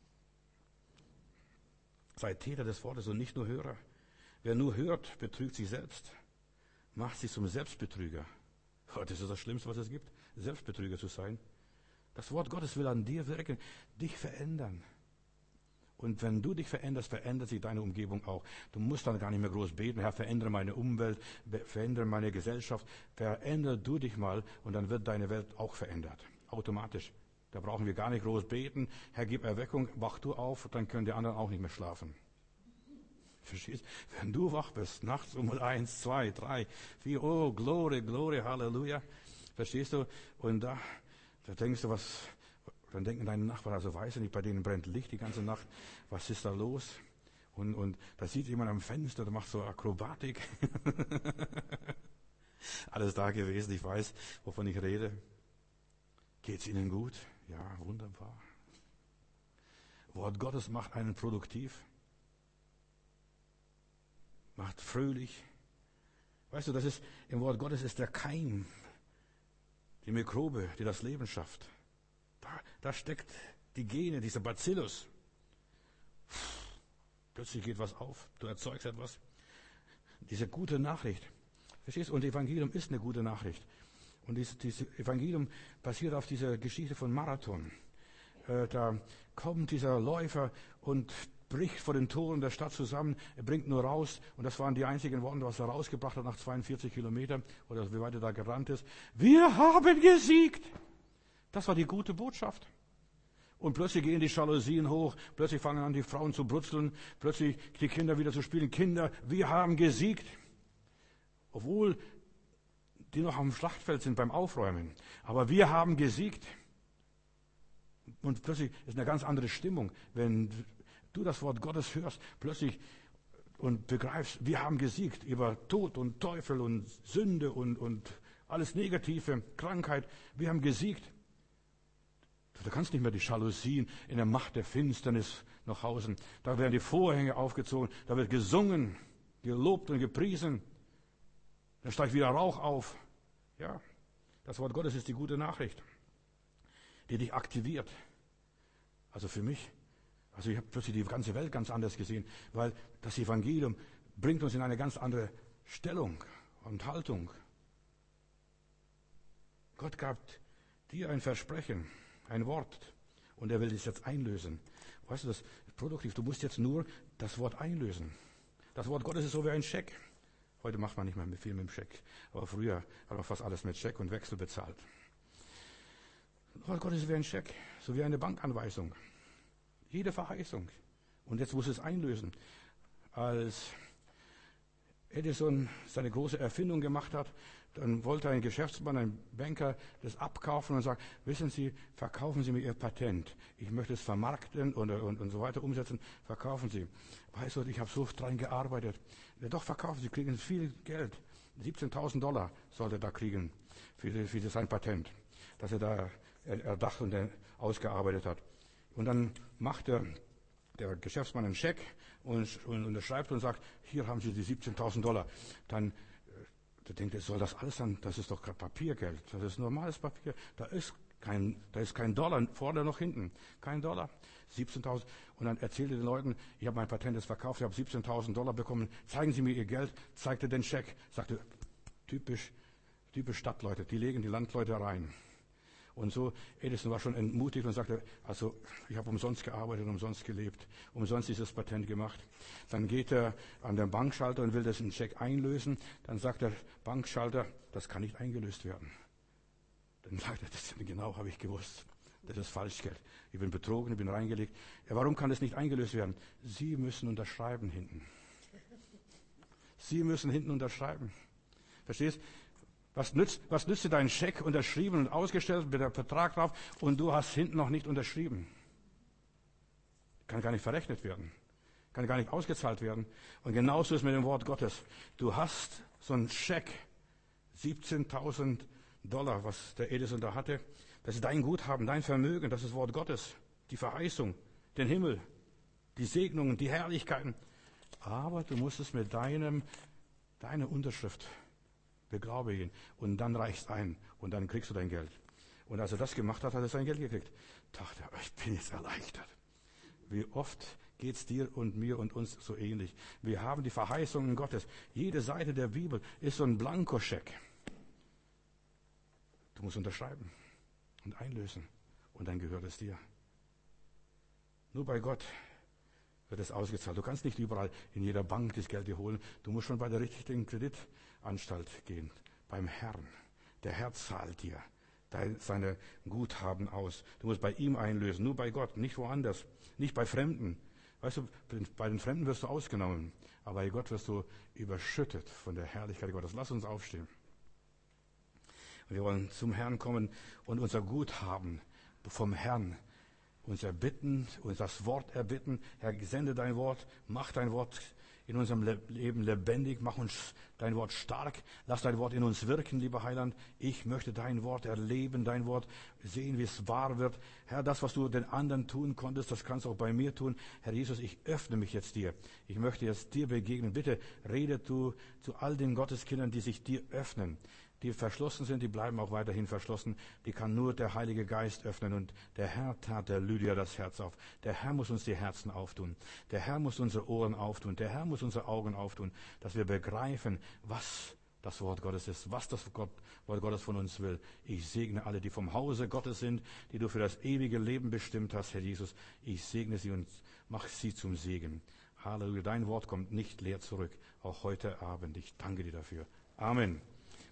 Seid Täter des Wortes und nicht nur Hörer. Wer nur hört, betrügt sich selbst. Macht sich zum Selbstbetrüger. Das ist das Schlimmste, was es gibt. Selbstbetrüger zu sein. Das Wort Gottes will an dir wirken, dich verändern. Und wenn du dich veränderst, verändert sich deine Umgebung auch. Du musst dann gar nicht mehr groß beten, Herr, verändere meine Umwelt, verändere meine Gesellschaft. Verändere du dich mal und dann wird deine Welt auch verändert. Automatisch. Da brauchen wir gar nicht groß beten. Herr, gib Erweckung, wach du auf, dann können die anderen auch nicht mehr schlafen. Verstehst? Wenn du wach bist, nachts um eins, zwei, drei, vier, oh, Glory, Glory, Halleluja. Verstehst du? Und da, da denkst du, was, dann denken deine Nachbarn, also weiß ich nicht, bei denen brennt Licht die ganze Nacht. Was ist da los? Und, und da sieht jemand am Fenster, der macht so Akrobatik. Alles da gewesen, ich weiß, wovon ich rede. Geht's Ihnen gut? Ja, wunderbar. Wort Gottes macht einen produktiv. Macht fröhlich. Weißt du, das ist, im Wort Gottes ist der Keim, die Mikrobe, die das Leben schafft. Da, da steckt die Gene, dieser Bacillus. Plötzlich geht was auf, du erzeugst etwas. Diese gute Nachricht. Verstehst du? Und Evangelium ist eine gute Nachricht. Und dieses, dieses Evangelium basiert auf dieser Geschichte von Marathon. Äh, da kommt dieser Läufer und bricht vor den Toren der Stadt zusammen. Er bringt nur raus, und das waren die einzigen Worte, was er rausgebracht hat nach zweiundvierzig Kilometern, oder wie weit er da gerannt ist. Wir haben gesiegt! Das war die gute Botschaft. Und plötzlich gehen die Jalousien hoch, plötzlich fangen an die Frauen zu brutzeln, plötzlich die Kinder wieder zu spielen. Kinder, wir haben gesiegt. Obwohl die noch am Schlachtfeld sind beim Aufräumen. Aber wir haben gesiegt. Und plötzlich ist eine ganz andere Stimmung, wenn du das Wort Gottes hörst, plötzlich und begreifst, wir haben gesiegt über Tod und Teufel und Sünde und, und alles Negative, Krankheit. Wir haben gesiegt. Du kannst nicht mehr die Jalousien in der Macht der Finsternis noch hausen. Da werden die Vorhänge aufgezogen, da wird gesungen, gelobt und gepriesen. Dann steigt wieder Rauch auf. Ja, das Wort Gottes ist die gute Nachricht, die dich aktiviert. Also für mich, also ich habe plötzlich die ganze Welt ganz anders gesehen, weil das Evangelium bringt uns in eine ganz andere Stellung und Haltung. Gott gab dir ein Versprechen, ein Wort, und er will es jetzt einlösen. Weißt du, das ist produktiv. Du musst jetzt nur das Wort einlösen. Das Wort Gottes ist so wie ein Scheck. Heute macht man nicht mehr viel mit dem Scheck, aber früher hat man fast alles mit Scheck und Wechsel bezahlt. Das Wort Gottes ist wie ein Scheck, so wie eine Bankanweisung. Jede Verheißung. Und jetzt muss es einlösen. Als Edison seine große Erfindung gemacht hat, dann wollte ein Geschäftsmann, ein Banker, das abkaufen und sagt, wissen Sie, verkaufen Sie mir Ihr Patent. Ich möchte es vermarkten und, und, und so weiter umsetzen. Verkaufen Sie. Weißt du, ich habe so dran gearbeitet. Ja, doch, verkaufen Sie, kriegen viel Geld. siebzehntausend Dollar sollte er da kriegen für, für sein Patent, das er da erdacht und ausgearbeitet hat. Und dann macht der, der Geschäftsmann einen Scheck und, und unterschreibt und sagt, hier haben Sie die siebzehntausend Dollar. Dann Da denkt er, soll das alles sein? Das ist doch gerade Papiergeld. Das ist normales Papier. Da ist kein, da ist kein Dollar vorne noch hinten. Kein Dollar. siebzehntausend. Und dann erzählt er den Leuten, ich habe mein Patent jetzt verkauft, ich habe siebzehntausend Dollar bekommen. Zeigen Sie mir Ihr Geld. Zeigte den Scheck. Sagte, typisch, typisch Stadtleute. Die legen die Landleute rein. Und so, Edison war schon entmutigt und sagte, also ich habe umsonst gearbeitet, umsonst gelebt, umsonst dieses Patent gemacht. Dann geht er an den Bankschalter und will das einen Scheck einlösen. Dann sagt der Bankschalter, das kann nicht eingelöst werden. Dann sagt er, das genau habe ich gewusst. Das ist Falschgeld. Ich bin betrogen, ich bin reingelegt. Ja, warum kann das nicht eingelöst werden? Sie müssen unterschreiben hinten. Sie müssen hinten unterschreiben. Verstehst? Was nützt, was nützt dir dein Scheck unterschrieben und ausgestellt mit der Vertrag drauf und du hast hinten noch nicht unterschrieben? Kann gar nicht verrechnet werden. Kann gar nicht ausgezahlt werden. Und genauso ist mit dem Wort Gottes. Du hast so einen Scheck, siebzehntausend Dollar, was der Edison da hatte. Das ist dein Guthaben, dein Vermögen, das ist Wort Gottes. Die Verheißung, den Himmel, die Segnungen, die Herrlichkeiten. Aber du musst es mit deinem, deiner Unterschrift beglaubigen. Und dann reichst ein. Und dann kriegst du dein Geld. Und als er das gemacht hat, hat er sein Geld gekriegt. Dachte er, ich bin jetzt erleichtert. Wie oft geht's dir und mir und uns so ähnlich. Wir haben die Verheißungen Gottes. Jede Seite der Bibel ist so ein Blankoscheck. Du musst unterschreiben und einlösen. Und dann gehört es dir. Nur bei Gott wird es ausgezahlt. Du kannst nicht überall in jeder Bank das Geld dir holen. Du musst schon bei der richtigen Kreditanstalt gehen. Beim Herrn. Der Herr zahlt dir seine Guthaben aus. Du musst bei ihm einlösen. Nur bei Gott, nicht woanders. Nicht bei Fremden. Weißt du, bei den Fremden wirst du ausgenommen. Aber bei Gott wirst du überschüttet von der Herrlichkeit Gottes. Lass uns aufstehen. Und wir wollen zum Herrn kommen und unser Guthaben vom Herrn uns erbitten, uns das Wort erbitten. Herr, sende dein Wort, mach dein Wort in unserem Leben lebendig, mach uns dein Wort stark, lass dein Wort in uns wirken, lieber Heiland. Ich möchte dein Wort erleben, dein Wort sehen, wie es wahr wird. Herr, das, was du den anderen tun konntest, das kannst du auch bei mir tun. Herr Jesus, ich öffne mich jetzt dir. Ich möchte jetzt dir begegnen. Bitte rede du zu all den Gotteskindern, die sich dir öffnen, die verschlossen sind, die bleiben auch weiterhin verschlossen. Die kann nur der Heilige Geist öffnen. Und der Herr tat der Lydia das Herz auf. Der Herr muss uns die Herzen auftun. Der Herr muss unsere Ohren auftun. Der Herr muss unsere Augen auftun, dass wir begreifen, was das Wort Gottes ist, was das Wort Gottes von uns will. Ich segne alle, die vom Hause Gottes sind, die du für das ewige Leben bestimmt hast, Herr Jesus. Ich segne sie und mach sie zum Segen. Halleluja, dein Wort kommt nicht leer zurück, auch heute Abend. Ich danke dir dafür. Amen.